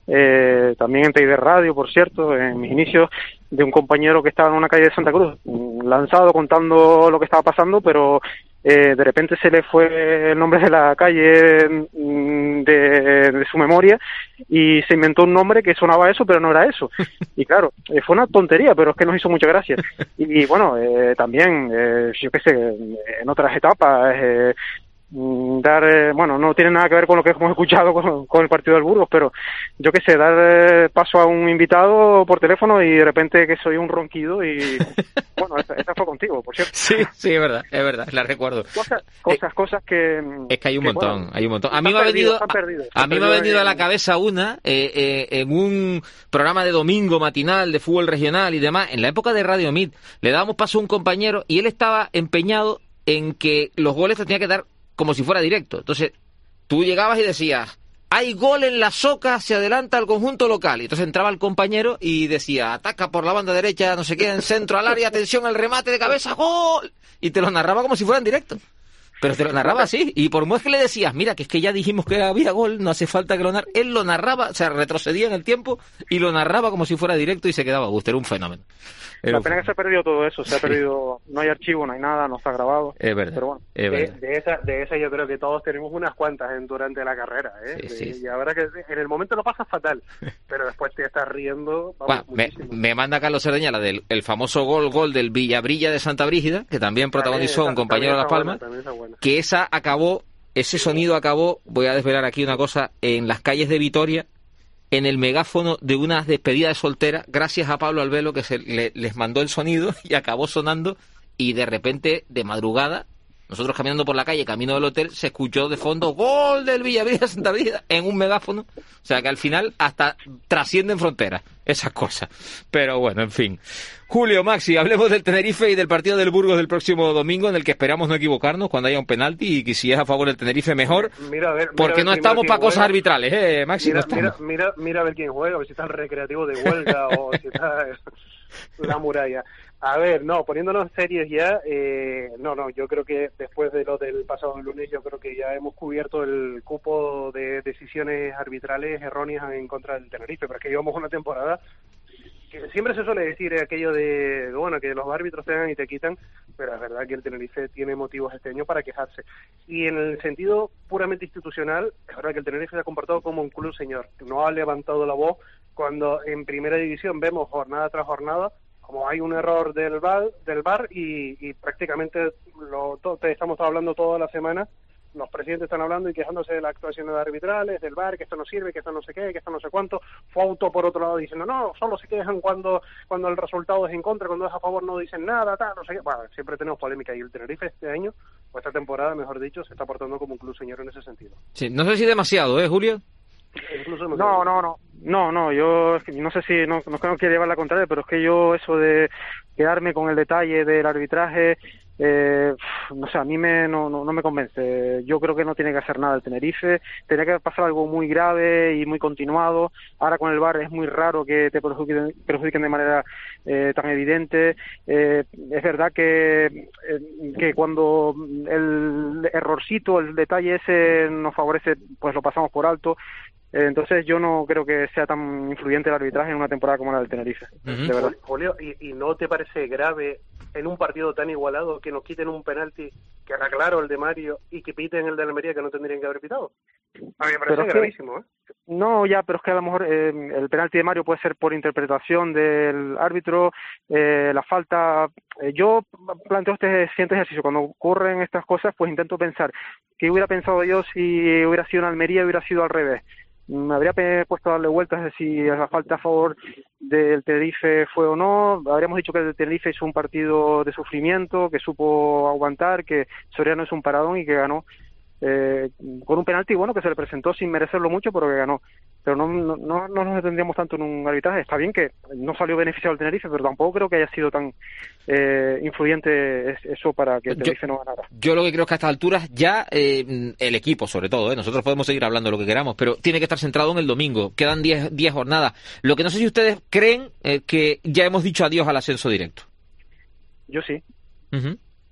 Eh, también en T I D Radio, por cierto, en mis inicios, de un compañero que estaba en una calle de Santa Cruz, lanzado contando lo que estaba pasando, pero eh, de repente se le fue el nombre de la calle de, de su memoria y se inventó un nombre que sonaba eso, pero no era eso. Y claro, eh, fue una tontería, pero es que nos hizo mucha gracia. Y, y bueno, eh, también, eh, yo qué sé, en otras etapas... Eh, dar, eh, bueno, no tiene nada que ver con lo que hemos escuchado con, con el partido del Burgos, pero yo qué sé, dar eh, paso a un invitado por teléfono y de repente que soy un ronquido y bueno, esta, esta fue contigo, por cierto. Sí, sí, es verdad, es verdad, la recuerdo. Cosas, cosas, eh, cosas que... Es que hay un que, montón, bueno, hay un montón. A mí me ha venido, perdido, a, a mí me ha venido a la cabeza una, eh, eh, en un programa de domingo matinal de fútbol regional y demás, en la época de Radio Mit, le dábamos paso a un compañero y él estaba empeñado en que los goles te tenía que dar como si fuera directo. Entonces, tú llegabas y decías, hay gol en la Soca, se adelanta al conjunto local. Y entonces entraba el compañero y decía, ataca por la banda derecha, no sé qué, en centro al área, atención al remate de cabeza, ¡gol! Y te lo narraba como si fuera en directo. Pero te lo narraba así. Y por más que le decías, mira, que es que ya dijimos que había gol, no hace falta que lo narre. Él lo narraba, o sea, retrocedía en el tiempo y lo narraba como si fuera directo y se quedaba a gusto. Era un fenómeno. La pena que se ha perdido todo eso, se ha perdido, no hay archivo, no hay nada, no está grabado. Es verdad. Pero bueno. Es verdad. De, de esa, de esa yo creo que todos tenemos unas cuantas en, durante la carrera, ¿eh? Sí, sí. Y ahora que en el momento lo pasas fatal, pero después te estás riendo. Bueno, Vamos, me, me manda Carlos Cerdeña la del el famoso gol gol del Villabrilla de Santa Brígida, que también protagonizó también, un compañero de Las Palmas, buena, que esa acabó, ese sonido acabó, voy a desvelar aquí una cosa, en las calles de Vitoria, en el megáfono de una despedida de soltera, gracias a Pablo Albelo, que se le, les mandó el sonido y acabó sonando, y de repente, de madrugada, nosotros caminando por la calle, camino del hotel, se escuchó de fondo, gol del Villabrilla Santa Brígida, en un megáfono. O sea que al final hasta trascienden fronteras esas cosas. Pero bueno, en fin. Julio, Maxi, hablemos del Tenerife y del partido del Burgos del próximo domingo, en el que esperamos no equivocarnos cuando haya un penalti, y que si es a favor del Tenerife mejor, mira, a ver, mira, porque a ver no estamos para cosas arbitrales, ¿eh, Maxi? Mira, no mira, mira, mira a ver quién juega, a ver si está el Recreativo de Huelga o si está la Muralla. A ver, no, poniéndonos serios ya, eh, no, no, yo creo que después de lo del pasado lunes, yo creo que ya hemos cubierto el cupo de decisiones arbitrales erróneas en contra del Tenerife, pero es que llevamos una temporada que siempre se suele decir aquello de, bueno, que los árbitros te dan y te quitan, pero es verdad que el Tenerife tiene motivos este año para quejarse. Y en el sentido puramente institucional, es verdad que el Tenerife se ha comportado como un club señor, no ha levantado la voz cuando en primera división vemos jornada tras jornada como hay un error del V A R, del V A R y, y prácticamente lo to, te estamos hablando toda la semana, los presidentes están hablando y quejándose de las actuaciones arbitrales, del V A R, que esto no sirve, que esto no sé qué, que esto no sé cuánto. Fauto, por otro lado, diciendo, no, solo se quejan cuando cuando el resultado es en contra, cuando es a favor no dicen nada, tal, no sé qué. Bueno, siempre tenemos polémica y el Tenerife este año, o esta temporada, mejor dicho, se está portando como un club señor en ese sentido. Sí, no sé si demasiado, ¿eh, Julio? No, no, no, no, no, yo es que no sé si, no, no, no quiero llevar la contraria, pero es que yo eso de quedarme con el detalle del arbitraje, eh, no sé, a mí me, no, no, no me convence. Yo creo que no tiene que hacer nada el Tenerife, tiene que pasar algo muy grave y muy continuado. Ahora con el V A R es muy raro que te perjudiquen, perjudiquen de manera eh, tan evidente. Eh, es verdad que, eh, que cuando el errorcito, el detalle ese nos favorece, pues lo pasamos por alto. Entonces yo no creo que sea tan influyente el arbitraje en una temporada como la del Tenerife, uh-huh. de verdad. Julio, ¿y, ¿y no te parece grave en un partido tan igualado que nos quiten un penalti, que era claro el de Mario, y que piten el de Almería que no tendrían que haber pitado? A mí me parece gravísimo, ¿eh? No, ya, pero es que a lo mejor eh, el penalti de Mario puede ser por interpretación del árbitro, eh, la falta... Eh, yo planteo este siguiente ejercicio, cuando ocurren estas cosas, pues intento pensar, ¿qué hubiera pensado yo si hubiera sido en Almería, hubiera sido al revés? Me habría puesto a darle vueltas de si la falta a favor del Tenerife fue o no. Habríamos dicho que el Tenerife hizo un partido de sufrimiento, que supo aguantar, que Soriano es un paradón y que ganó eh, con un penalti, bueno, que se le presentó sin merecerlo mucho, pero que ganó. Pero no, no, no, no nos detendríamos tanto en un arbitraje. Está bien que no salió beneficiado el Tenerife, pero tampoco creo que haya sido tan eh, influyente eso para que el Tenerife yo, no ganara. Yo lo que creo es que a estas alturas ya eh, el equipo, sobre todo, ¿eh? nosotros podemos seguir hablando lo que queramos, pero tiene que estar centrado en el domingo. Quedan diez jornadas. Lo que no sé si ustedes creen eh, que ya hemos dicho adiós al ascenso directo. Yo sí. Uh-huh.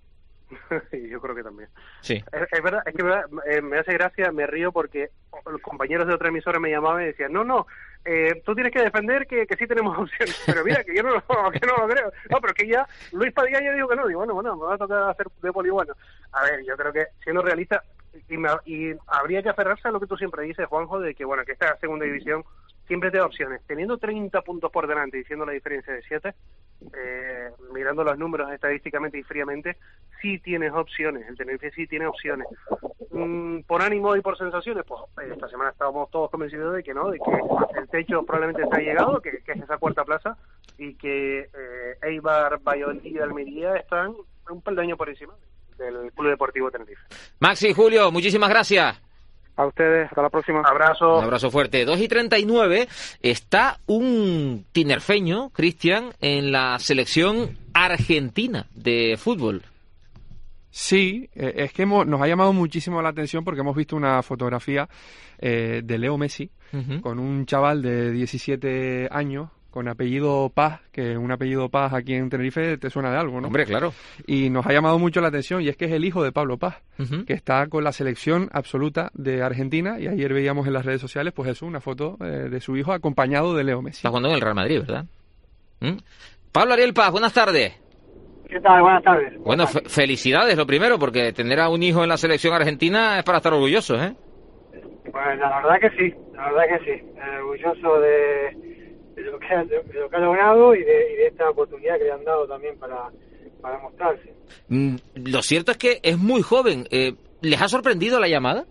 Y yo creo que también. Sí. Es, es verdad, es que verdad, eh, me hace gracia, me río porque los compañeros de otra emisora me llamaban y decían, no, no, eh, tú tienes que defender que, que sí tenemos opciones. Pero mira, que yo no, que no lo creo. No, pero que ya Luis Padilla ya dijo que no. Digo, bueno, bueno, me va a tocar hacer de poli bueno. A ver, yo creo que siendo realista, y, me, y habría que aferrarse a lo que tú siempre dices, Juanjo, de que, bueno, que esta segunda división siempre te da opciones. Teniendo treinta puntos por delante y siendo la diferencia de siete, eh, mirando los números estadísticamente y fríamente, sí tienes opciones. El Tenerife sí tiene opciones. Mm, por ánimo y por sensaciones, pues esta semana estábamos todos convencidos de que no, de que el techo probablemente está llegado, que, que es esa cuarta plaza, y que eh, Eibar, Valladolid y Almería están un peldaño por encima del Club Deportivo Tenerife. Maxi, Julio, muchísimas gracias. A ustedes, hasta la próxima. Abrazo. Un abrazo fuerte. dos y treinta y nueve, está un tinerfeño, Cristian, en la selección argentina de fútbol. Sí, eh, es que hemos, nos ha llamado muchísimo la atención porque hemos visto una fotografía eh, de Leo Messi uh-huh. con un chaval de diecisiete años con apellido Paz, que un apellido Paz aquí en Tenerife te suena de algo, ¿no? Hombre, claro. Y nos ha llamado mucho la atención, y es que es el hijo de Pablo Paz, uh-huh. que está con la selección absoluta de Argentina, y ayer veíamos en las redes sociales, pues eso, una foto eh, de su hijo acompañado de Leo Messi. Está jugando en el Real Madrid, ¿verdad? ¿Mm? Pablo Ariel Paz, buenas tardes. ¿Qué tal? Buenas tardes. Bueno, fe- felicidades, lo primero, porque tener a un hijo en la selección argentina es para estar orgullosos, ¿eh? Pues la verdad que sí, la verdad que sí. Eh, orgulloso de... De lo, que, de lo que ha logrado y de, y de esta oportunidad que le han dado también para, para mostrarse. Mm, lo cierto es que es muy joven. Eh, ¿Les ha sorprendido la llamada?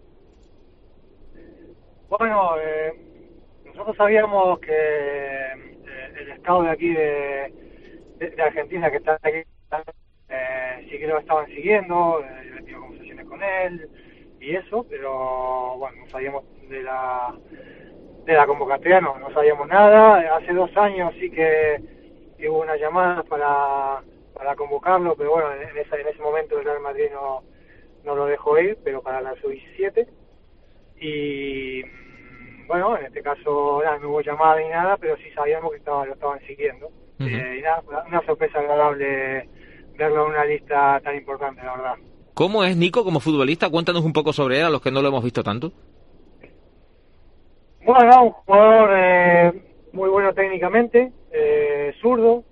Bueno, eh, nosotros sabíamos que eh, el scout de aquí de, de, de Argentina que está aquí, eh, sí que lo estaban siguiendo, eh, yo he tenido conversaciones con él y eso, pero bueno, no sabíamos de la... de la convocatoria no, no sabíamos nada. Hace dos años sí que, que hubo una llamada para, para convocarlo, pero bueno, en ese, en ese momento el Real Madrid no, no lo dejó ir, pero para la sub diecisiete. Y bueno, en este caso nada, no hubo llamada ni nada, pero sí sabíamos que estaba, lo estaban siguiendo. Uh-huh. Eh, y nada, una sorpresa agradable verlo en una lista tan importante, la verdad. ¿Cómo es Nico como futbolista? Cuéntanos un poco sobre él, a los que no lo hemos visto tanto. Bueno, un jugador eh, muy bueno técnicamente, eh, zurdo.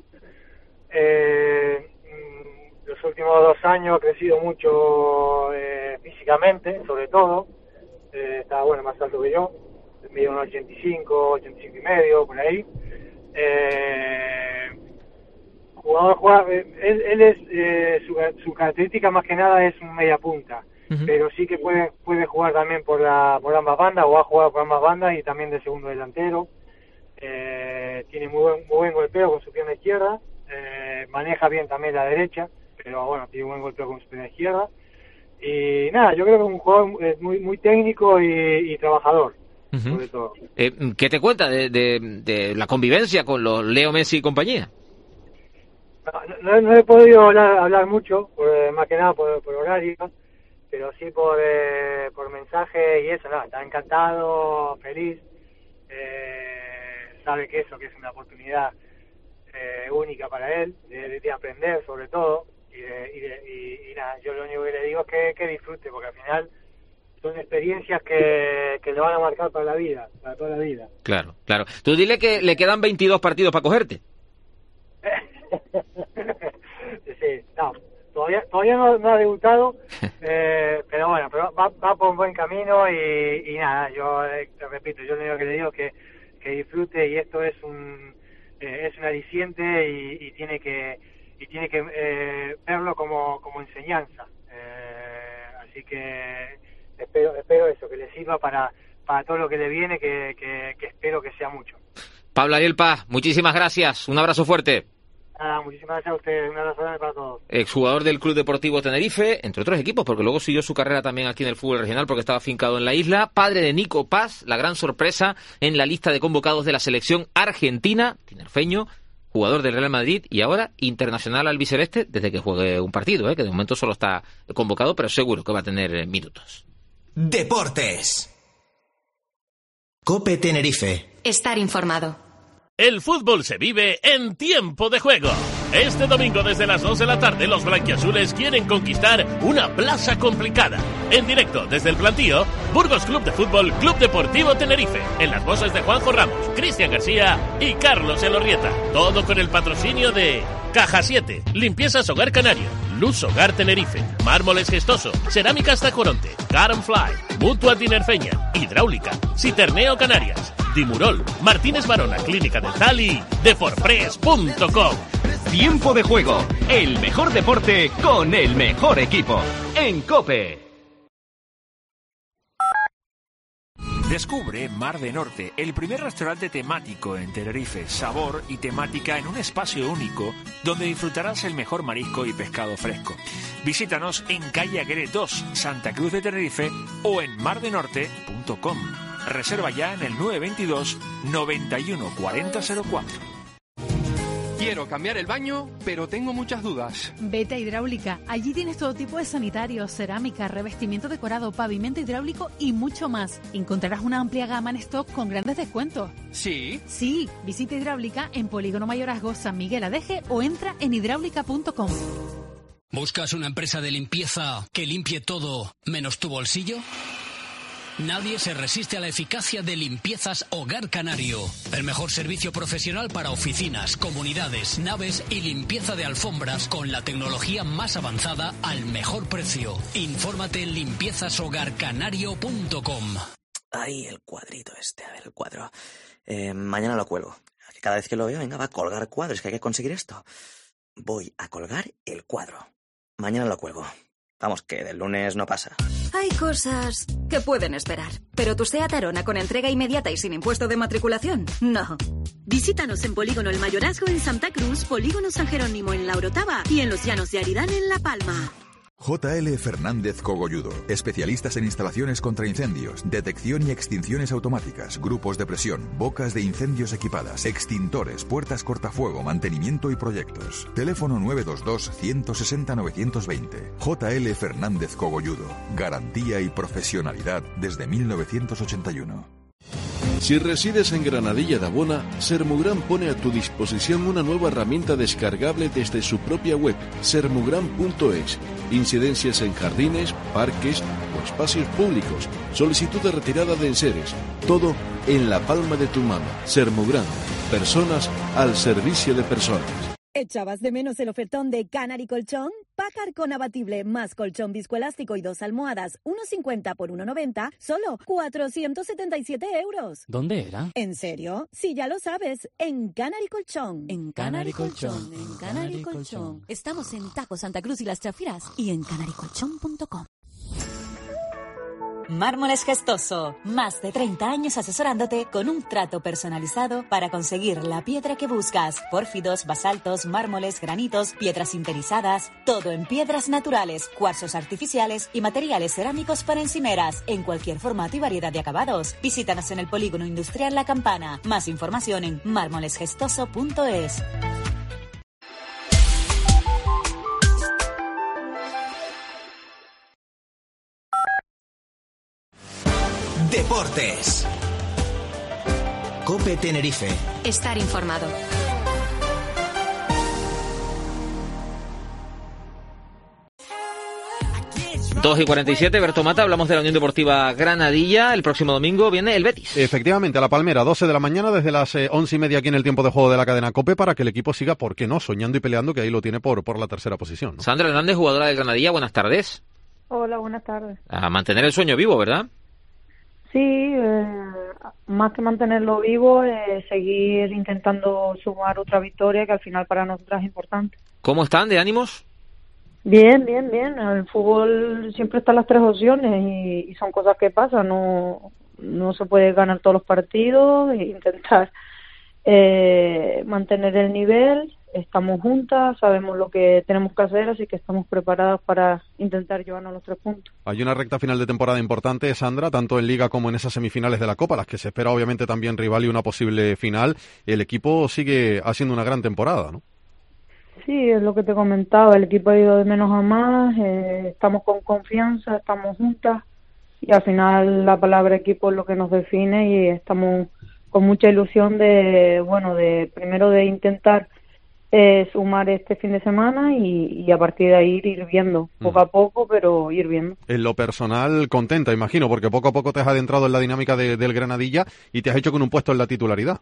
Eh, los últimos dos años ha crecido mucho eh, físicamente, sobre todo. Eh, está bueno, más alto que yo, mide unos ochenta y cinco, ochenta y cinco y medio, por ahí. Eh, jugador, jugador él, él es eh, su, su característica más que nada es un media punta. Uh-huh. Pero sí que puede puede jugar también por la por ambas bandas, o ha jugado por ambas bandas, y también de segundo delantero. Eh, tiene muy buen, muy buen golpeo con su pierna izquierda, eh, maneja bien también la derecha, pero bueno, tiene buen golpeo con su pierna izquierda. Y nada, yo creo que es un jugador muy muy técnico y, y trabajador, uh-huh. sobre todo. Eh, ¿Qué te cuenta de, de, de la convivencia con los Leo Messi y compañía? No, no, no he podido hablar, hablar mucho, por, más que nada por, por horario, pero sí por eh, por mensaje y eso, nada, está encantado, feliz, eh, sabe que eso, que es una oportunidad eh, única para él, de, de aprender sobre todo, y, de, y, de, y, y nada, yo lo único que le digo es que, que disfrute, porque al final son experiencias que, que le van a marcar para la vida, para toda la vida. Claro, claro. Tú dile que le quedan veintidós partidos para cogerte. Sí, no. Todavía todavía no, no ha debutado, eh, pero bueno, pero va, va por un buen camino y, y nada, yo eh, te repito, yo lo único que le digo es que, que disfrute, y esto es un eh, es un aliciente y, y tiene que y tiene que eh, verlo como, como enseñanza, eh, así que espero espero eso, que le sirva para, para todo lo que le viene, que, que, que espero que sea mucho. Pablo Ariel Paz, muchísimas gracias, un abrazo fuerte. Ah, muchísimas gracias a ustedes, un abrazo para todos. Exjugador del Club Deportivo Tenerife, entre otros equipos, porque luego siguió su carrera también aquí en el fútbol regional, porque estaba afincado en la isla. Padre de Nico Paz, la gran sorpresa en la lista de convocados de la selección argentina, tinerfeño, jugador del Real Madrid y ahora internacional albiceleste desde que juegue un partido, ¿eh? Que de momento solo está convocado, pero seguro que va a tener minutos. Deportes. COPE Tenerife. Estar informado. El fútbol se vive en Tiempo de Juego. Este domingo desde las dos de la tarde los blanquiazules quieren conquistar una plaza complicada. En directo desde el plantío, Burgos Club de Fútbol, Club Deportivo Tenerife. En las voces de Juanjo Ramos, Cristian García y Carlos Elorrieta. Todo con el patrocinio de Caja siete, Limpiezas Hogar Canario, Luz Hogar Tenerife, Mármoles Gestoso, Cerámicas Tacoronte, Car and Fly, Mutua Tinerfeña, Hidráulica, Citerneo Canarias, Dimurol, Martínez Barona Clínica Dental y deforfres punto com. Tiempo de juego, el mejor deporte con el mejor equipo. En COPE. Descubre Mar de Norte, el primer restaurante temático en Tenerife. Sabor y temática en un espacio único donde disfrutarás el mejor marisco y pescado fresco. Visítanos en calle Aguirre dos, Santa Cruz de Tenerife o en mar de norte punto com. Reserva ya en el nueve dos dos, noventa y uno cuarenta cero cuatro. Quiero cambiar el baño, pero tengo muchas dudas. Vete a Hidráulica. Allí tienes todo tipo de sanitarios, cerámica, revestimiento decorado, pavimento hidráulico y mucho más. Encontrarás una amplia gama en stock con grandes descuentos. ¿Sí? Sí. Visita Hidráulica en Polígono Mayorazgo, San Miguel Adeje o entra en hidráulica punto com. ¿Buscas una empresa de limpieza que limpie todo menos tu bolsillo? Nadie se resiste a la eficacia de Limpiezas Hogar Canario. El mejor servicio profesional para oficinas, comunidades, naves y limpieza de alfombras con la tecnología más avanzada al mejor precio. Infórmate en limpiezas hogar canario punto com. Ahí el cuadrito este, a ver el cuadro. Eh, mañana lo cuelgo. Cada vez que lo veo, venga, va a colgar cuadros, que hay que conseguir esto. Voy a colgar el cuadro. Mañana lo cuelgo. Vamos, que del lunes no pasa. Hay cosas que pueden esperar, pero tu SEAT Arona con entrega inmediata y sin impuesto de matriculación, no. Visítanos en Polígono El Mayorazgo en Santa Cruz, Polígono San Jerónimo en La Orotava y en los Llanos de Aridane en La Palma. J L Fernández Cogolludo, especialistas en instalaciones contra incendios, detección y extinciones automáticas, grupos de presión, bocas de incendios equipadas, extintores, puertas cortafuego, mantenimiento y proyectos. Teléfono nueve dos dos, uno seis cero, nueve dos cero. J L Fernández Cogolludo, garantía y profesionalidad desde mil novecientos ochenta y uno. Si resides en Granadilla de Abona, Sermugran pone a tu disposición una nueva herramienta descargable desde su propia web, sermugran punto es. Incidencias en jardines, parques o espacios públicos, solicitud de retirada de enseres, todo en la palma de tu mano. Sermugran, personas al servicio de personas. ¿Echabas de menos el ofertón de Canary Colchón? Packard con abatible más colchón viscoelástico y dos almohadas, uno cincuenta por uno noventa, solo cuatrocientos setenta y siete euros. ¿Dónde era? ¿En serio? Sí, ya lo sabes, en Canary Colchón. En Canary Colchón, en Canary Colchón. Estamos en Taco Santa Cruz y Las Chafiras y en canary colchón punto com. Mármoles Gestoso, más de treinta años asesorándote con un trato personalizado para conseguir la piedra que buscas. Pórfidos, basaltos, mármoles, granitos, piedras interizadas, todo en piedras naturales, cuarzos artificiales y materiales cerámicos para encimeras, en cualquier formato y variedad de acabados. Visítanos en el Polígono Industrial La Campana. Más información en mármoles gestoso punto es. Deportes. COPE Tenerife. Estar informado. dos y cuarenta y siete, Berto Mata, hablamos de la Unión Deportiva Granadilla. El próximo domingo viene el Betis. Efectivamente, a La Palmera, doce de la mañana, desde las eh, once y media aquí en el tiempo de juego de la cadena COPE, para que el equipo siga, ¿por qué no?, soñando y peleando, que ahí lo tiene por, por la tercera posición, ¿no? Sandra Hernández, jugadora de Granadilla, buenas tardes. Hola, buenas tardes. A mantener el sueño vivo, ¿verdad? Sí, eh, más que mantenerlo vivo, eh, seguir intentando sumar otra victoria que al final para nosotras es importante. ¿Cómo están de ánimos? Bien, bien, bien. El fútbol siempre están las tres opciones y, y son cosas que pasan. No, no se puede ganar todos los partidos e intentar eh, mantener el nivel. Estamos juntas, sabemos lo que tenemos que hacer, así que estamos preparadas para intentar llevarnos los tres puntos. Hay una recta final de temporada importante, Sandra, tanto en Liga como en esas semifinales de la Copa, las que se espera obviamente también rival y una posible final. El equipo sigue haciendo una gran temporada, ¿no? Sí, es lo que te comentaba, el equipo ha ido de menos a más, eh, estamos con confianza, estamos juntas y al final la palabra equipo es lo que nos define y estamos con mucha ilusión de, bueno, de primero de intentar eh, sumar este fin de semana y, y a partir de ahí ir viendo, poco a poco, pero ir viendo. En lo personal, contenta, imagino, porque poco a poco te has adentrado en la dinámica de, del Granadilla y te has hecho con un puesto en la titularidad.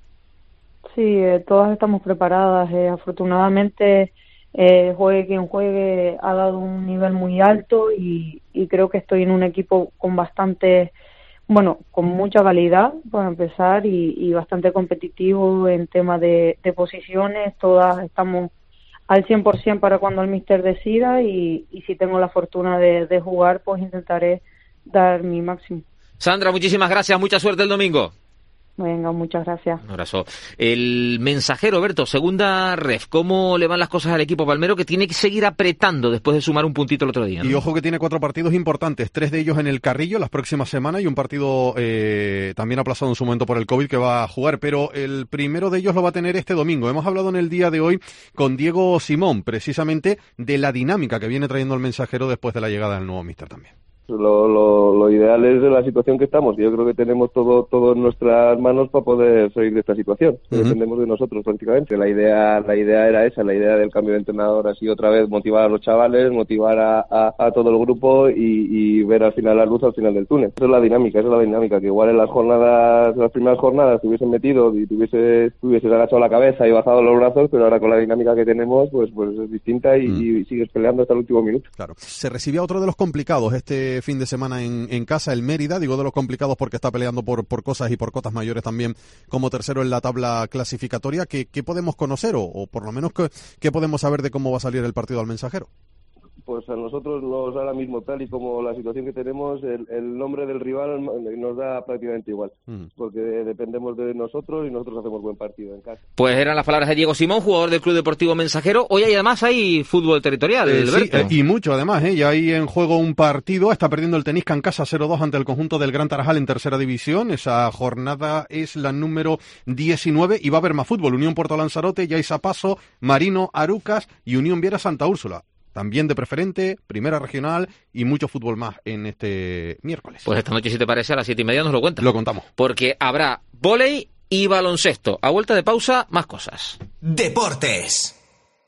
Sí, eh, todas estamos preparadas. Eh, afortunadamente, eh, juegue quien juegue, ha dado un nivel muy alto y, y creo que estoy en un equipo con bastante, bueno, con mucha calidad, para empezar, y, y bastante competitivo en tema de, de posiciones. Todas estamos al cien por ciento para cuando el míster decida y, y si tengo la fortuna de, de jugar, pues intentaré dar mi máximo. Sandra, muchísimas gracias, mucha suerte el domingo. Venga, muchas gracias. Un abrazo. El Mensajero, Berto, segunda ref. ¿Cómo le van las cosas al equipo palmero que tiene que seguir apretando después de sumar un puntito el otro día, ¿no? Y ojo que tiene cuatro partidos importantes, tres de ellos en el Carrillo las próximas semanas y un partido eh, también aplazado en su momento por el COVID que va a jugar, pero el primero de ellos lo va a tener este domingo. Hemos hablado en el día de hoy con Diego Simón, precisamente de la dinámica que viene trayendo el Mensajero después de la llegada del nuevo míster también. Lo, lo, lo ideal es de la situación que estamos. Yo creo que tenemos todo todo en nuestras manos para poder salir de esta situación. Uh-huh. Dependemos de nosotros prácticamente. La idea la idea era esa, la idea del cambio de entrenador ha sido otra vez motivar a los chavales, motivar a, a, a todo el grupo y, y ver al final la luz al final del túnel. Esa es la dinámica, esa es la dinámica, que igual en las jornadas, las primeras jornadas te hubiesen metido y te hubieses, te hubieses agachado la cabeza y bajado los brazos, pero ahora con la dinámica que tenemos pues pues es distinta y, uh-huh. y sigues peleando hasta el último minuto. Claro. Se recibía otro de los complicados este fin de semana en en casa, el Mérida, digo de los complicados porque está peleando por, por cosas y por cotas mayores también como tercero en la tabla clasificatoria. ¿Qué, qué podemos conocer o, o por lo menos qué, qué podemos saber de cómo va a salir el partido al Mensajero? Pues a nosotros nos ahora mismo, tal y como la situación que tenemos, el, el nombre del rival nos da prácticamente igual, mm. porque dependemos de nosotros y nosotros hacemos buen partido en casa. Pues eran las palabras de Diego Simón, jugador del Club Deportivo Mensajero. Hoy hay, además hay fútbol territorial, eh, Alberto. Sí, eh, y mucho además, ¿eh? Ya hay en juego un partido, está perdiendo el Tenisca en casa cero dos ante el conjunto del Gran Tarajal en tercera división. Esa jornada es la número diecinueve y va a haber más fútbol. Unión Puerto Lanzarote, Yaiza Paso, Marino, Arucas y Unión Viera Santa Úrsula. También de preferente, primera regional y mucho fútbol más en este miércoles. Pues esta noche, si te parece, a las siete y media nos lo cuentas. Lo contamos. Porque habrá vóley y baloncesto. A vuelta de pausa, más cosas. Deportes.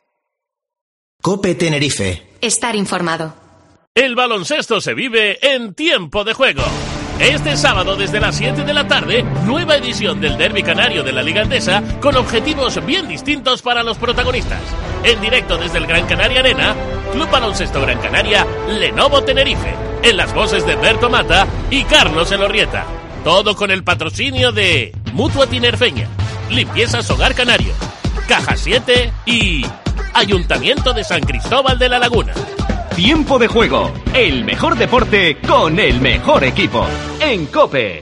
COPE Tenerife. Estar informado. El baloncesto se vive en tiempo de juego. Este sábado desde las siete de la tarde, nueva edición del Derbi Canario de la Liga Endesa con objetivos bien distintos para los protagonistas. En directo desde el Gran Canaria Arena, Club Baloncesto Gran Canaria, Lenovo Tenerife, en las voces de Berto Mata y Carlos Elorrieta. Todo con el patrocinio de Mutua Tinerfeña, Limpiezas Hogar Canario, Caja siete y Ayuntamiento de San Cristóbal de la Laguna. Tiempo de juego, el mejor deporte con el mejor equipo, en COPE.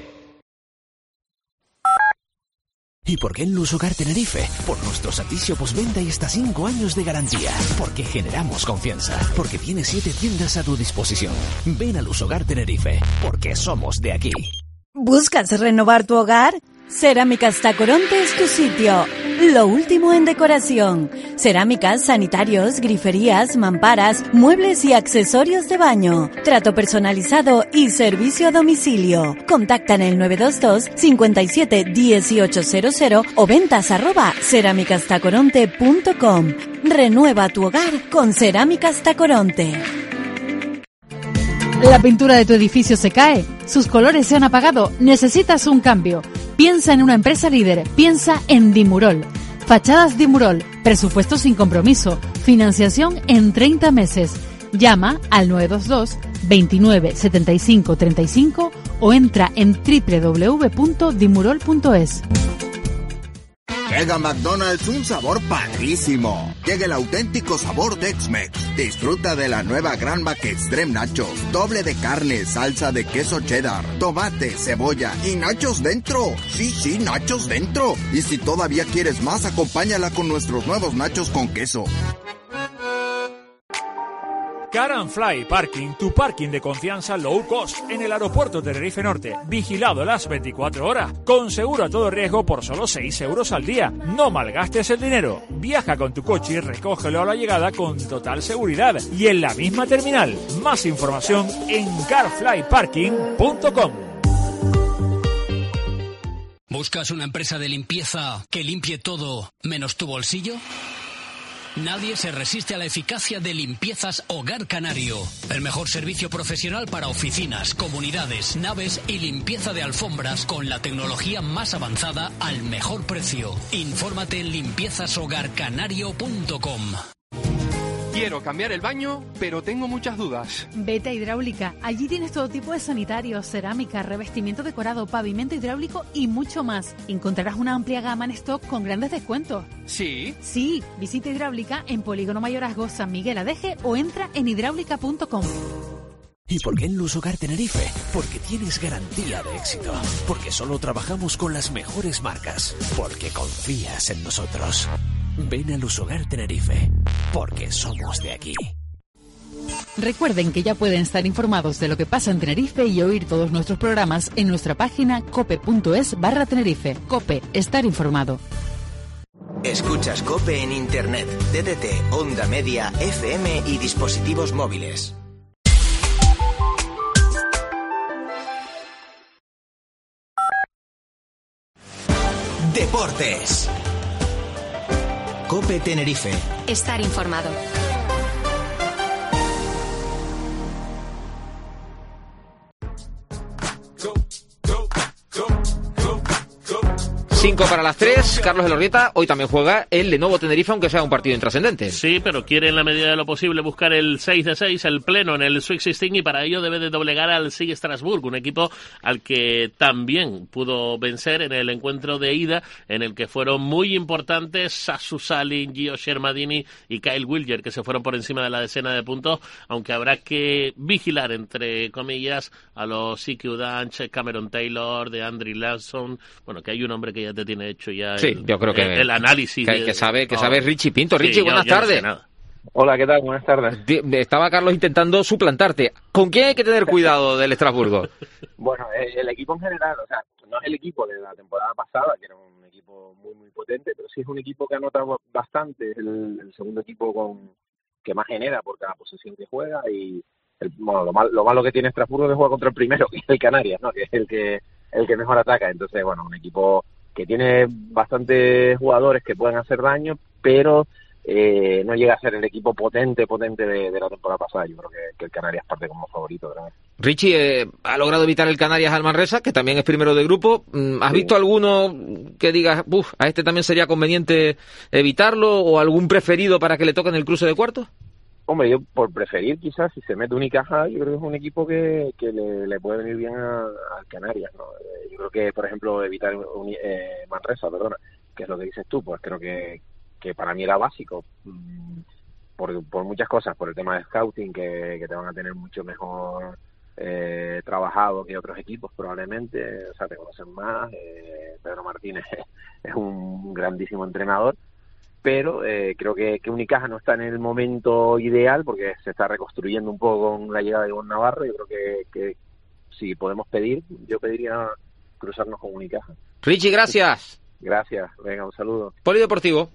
¿Y por qué en Luz Hogar Tenerife? Por nuestro servicio postventa y hasta cinco años de garantía. Porque generamos confianza. Porque tiene siete tiendas a tu disposición. Ven a Luz Hogar Tenerife, porque somos de aquí. ¿Buscas renovar tu hogar? Cerámicas Tacoronte es tu sitio. Lo último en decoración. Cerámicas, sanitarios, griferías, mamparas, muebles y accesorios de baño. Trato personalizado y servicio a domicilio. Contacta en el nueve dos dos, cinco siete, uno ocho cero cero o ventas arroba cerámicas tacoronte punto com. Renueva tu hogar con Cerámicas Tacoronte. La pintura de tu edificio se cae, sus colores se han apagado, necesitas un cambio. Piensa en una empresa líder, piensa en Dimurol. Fachadas Dimurol, presupuesto sin compromiso, financiación en treinta meses. Llama al nueve dos dos, veintinueve, setenta y cinco, treinta y cinco o entra en doble u doble u doble u punto dimurol punto es. Llega McDonald's un sabor padrísimo. Llega el auténtico sabor Tex-Mex. Disfruta de la nueva Gran Mac Extreme Nachos. Doble de carne, salsa de queso cheddar, tomate, cebolla y nachos dentro. Sí, sí, nachos dentro. Y si todavía quieres más, acompáñala con nuestros nuevos nachos con queso. Car and Fly Parking, tu parking de confianza low cost en el aeropuerto Tenerife Norte. Vigilado las veinticuatro horas, con seguro a todo riesgo por solo seis euros al día. No malgastes el dinero. Viaja con tu coche y recógelo a la llegada con total seguridad y en la misma terminal. Más información en car fly parking punto com. ¿Buscas una empresa de limpieza que limpie todo menos tu bolsillo? Nadie se resiste a la eficacia de Limpiezas Hogar Canario. El mejor servicio profesional para oficinas, comunidades, naves y limpieza de alfombras con la tecnología más avanzada al mejor precio. Infórmate en limpiezas hogar canario punto com. Quiero cambiar el baño, pero tengo muchas dudas. Vete a Hidráulica. Allí tienes todo tipo de sanitarios, cerámica, revestimiento decorado, pavimento hidráulico y mucho más. Encontrarás una amplia gama en stock con grandes descuentos. ¿Sí? Sí, visita Hidráulica en Polígono Mayorazgo, San Miguel Adeje o entra en hidráulica punto com. ¿Y por qué en Lusogar Tenerife? Porque tienes garantía de éxito. Porque solo trabajamos con las mejores marcas. Porque confías en nosotros. Ven a Lusogar Tenerife, porque somos de aquí. Recuerden que ya pueden estar informados de lo que pasa en Tenerife y oír todos nuestros programas en nuestra página cope.es barra Tenerife. Cope, estar informado. Escuchas Cope en Internet, D D T, Onda Media, F M y dispositivos móviles. Deportes. Cope Tenerife. Estar informado. Cinco para las tres, Carlos Elorrieta, hoy también juega el Lenovo Tenerife, aunque sea un partido intrascendente. Sí, pero quiere en la medida de lo posible buscar el seis de seis, el pleno en el Sweet dieciséis, y para ello debe de doblegar al S I G Strasbourg, un equipo al que también pudo vencer en el encuentro de ida, en el que fueron muy importantes Sasu Salin, Gio Shermadini y Kyle Wilger, que se fueron por encima de la decena de puntos, aunque habrá que vigilar, entre comillas, a los C Q Danch, Cameron Taylor, de Andrew Lawson, bueno, que hay un hombre que ya te tiene hecho ya sí, el, yo creo que el, el análisis. Que, de, que sabe, que oh, sabe Richie Pinto. Richie, sí, buenas yo, yo tardes. No sé nada. Hola, ¿qué tal? Buenas tardes. Estaba Carlos intentando suplantarte. ¿Con quién hay que tener cuidado del Estrasburgo? Bueno, el equipo en general, o sea, no es el equipo de la temporada pasada, que era un equipo muy, muy potente, pero sí es un equipo que anota bastante, es el, el segundo equipo con que más genera por cada posesión que juega, y el, bueno, lo, mal, lo malo que tiene Estrasburgo es que juega contra el primero, que es el Canarias, ¿no? Que es el que el que mejor ataca. Entonces, bueno, un equipo que tiene bastantes jugadores que pueden hacer daño, pero eh, no llega a ser el equipo potente, potente de, de la temporada pasada. Yo creo que, que el Canarias parte como favorito. ¿verdad? Richie, eh, ha logrado evitar el Canarias al Manresa, que también es primero de grupo. ¿Has sí. visto alguno que digas, uff, a este también sería conveniente evitarlo, o algún preferido para que le toquen el cruce de cuartos? Hombre, yo por preferir quizás, si se mete Unicaja, yo creo que es un equipo que, que le, le puede venir bien al Canarias, ¿no? Yo creo que, por ejemplo, evitar un, eh, Manresa, perdona, que es lo que dices tú, pues creo que, que para mí era básico, por, por muchas cosas, por el tema de scouting, que, que te van a tener mucho mejor eh, trabajado que otros equipos probablemente, o sea, te conocen más, eh, Pedro Martínez es un grandísimo entrenador, pero eh, creo que, que Unicaja no está en el momento ideal porque se está reconstruyendo un poco con la llegada de Ivonne Navarro. Yo creo que, que si podemos pedir, yo pediría cruzarnos con Unicaja. Richie, gracias. Gracias, venga, un saludo. Polideportivo.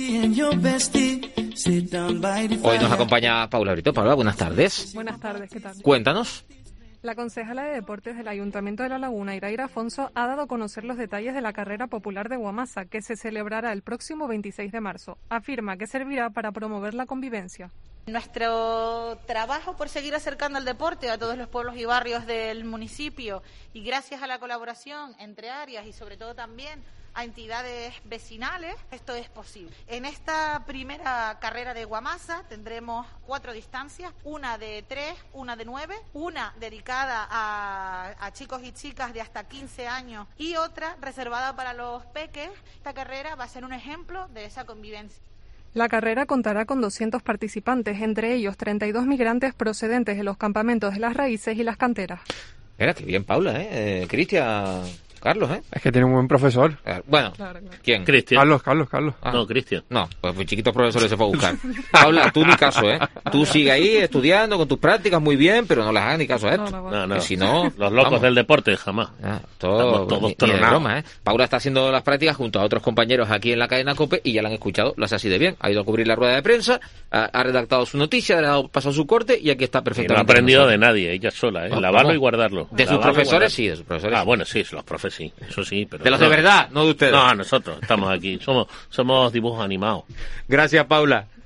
Hoy nos acompaña Paula Brito. Paula, buenas tardes. Buenas tardes, ¿qué tal? Cuéntanos. La concejala de Deportes del Ayuntamiento de La Laguna, Iraira Afonso, ha dado a conocer los detalles de la carrera popular de Guamasa, que se celebrará el próximo veintiséis de marzo. Afirma que servirá para promover la convivencia. Nuestro trabajo por seguir acercando el deporte a todos los pueblos y barrios del municipio, y gracias a la colaboración entre áreas y sobre todo también a entidades vecinales, esto es posible. En esta primera carrera de Guamasa tendremos cuatro distancias, una de tres, una de nueve, una dedicada a, a chicos y chicas de hasta quince años y otra reservada para los peques. Esta carrera va a ser un ejemplo de esa convivencia. La carrera contará con doscientos participantes, entre ellos treinta y dos migrantes procedentes de los campamentos de las raíces y las canteras. Mira, qué bien, Paula, ¿eh? eh Cristian... Carlos, ¿eh? Es que tiene un buen profesor. Bueno, claro, claro. ¿quién? Cristian. Carlos, Carlos, Carlos. Ah, no, Cristian. No, pues, pues chiquitos profesores se fue a buscar. Paula, tú ni caso, ¿eh? Tú sigue ahí estudiando con tus prácticas muy bien, pero no les hagas ni caso a esto. No, no, no. Si no, los locos vamos. del deporte, jamás. Ah, todo, todos ni, ni de broma, ¿eh? Paula está haciendo las prácticas junto a otros compañeros aquí en la cadena COPE y ya la han escuchado, lo hace así de bien. Ha ido a cubrir la rueda de prensa, ha, ha redactado su noticia, le ha dado paso a su corte y aquí está perfectamente. Y no ha aprendido de nadie, ella sola, ¿eh? No, Lavarlo ¿cómo? y guardarlo. De sus profesores sí, de sus profesores. Ah, bueno, sí, los profes sí, eso sí. Pero de los no, de verdad, no de ustedes. No, nosotros estamos aquí, somos somos dibujos animados. Gracias, Paula.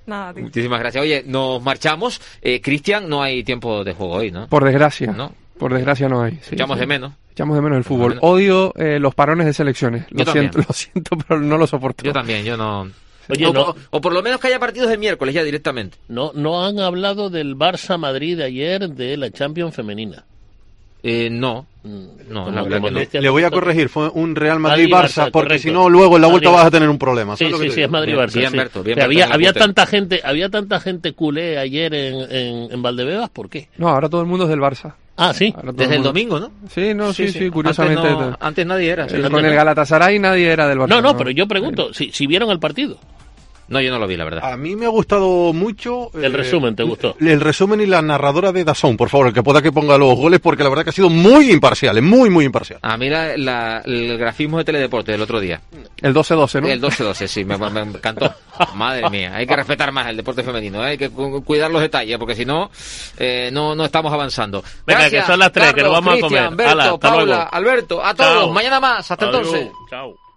Nada, tío. Muchísimas gracias. Oye, nos marchamos. Eh, Cristian, no hay tiempo de juego hoy, ¿no? Por desgracia. ¿No? Por desgracia no hay. Sí, Echamos sí. de menos. Echamos de menos el fútbol. menos. Odio eh, los parones de selecciones. Lo Yo siento, también. lo siento, pero no lo soporto. Yo también, yo no... Oye, o, no- o- o por lo menos que haya partidos el miércoles ya directamente. No, no han hablado del Barça-Madrid de ayer, de la Champions femenina. Eh, no, no, la verdad que no. Le voy a corregir, fue un Real Madrid-Barça, Madrid-Barça, porque correcto. si no, luego en la vuelta Madrid- vas a tener un problema. Sí, ¿sabes lo sí, que te sí, digo? es Madrid-Barça. Bien, sí. Berto, bien, O sea, Berto, había, en el había bote. tanta gente, había tanta gente culé ayer en, en, en Valdebebas, ¿por qué? No, ahora todo el mundo es del Barça. Ah, sí. Ahora todo Desde el mundo- domingo, ¿no? Sí, no, sí, sí, curiosamente. Antes, no- antes nadie era. sí, Eh, sí, con sí. el Galatasaray nadie era del Barça. No, no, pero yo pregunto, si, si vieron el partido. No, yo no lo vi, la verdad. A mí me ha gustado mucho... El resumen, ¿te gustó? El resumen y la narradora de Dazón, por favor, el que pueda que ponga los goles, porque la verdad que ha sido muy imparcial, muy, muy imparcial. A mí la, la- el grafismo de Teledeporte del otro día. El doce doce, ¿no? El doce doce, sí, me, me encantó. Madre mía, hay que respetar más el deporte femenino, ¿eh? Hay que cu- cuidar los detalles, porque si no, eh, no, no estamos avanzando. Venga, Gracias, que son las tres, que nos Carlos, vamos a Cristian, comer. Berto, Hala, hasta Paula, luego. Alberto, a todos, Chao. mañana más, hasta Adiós. entonces. Chao.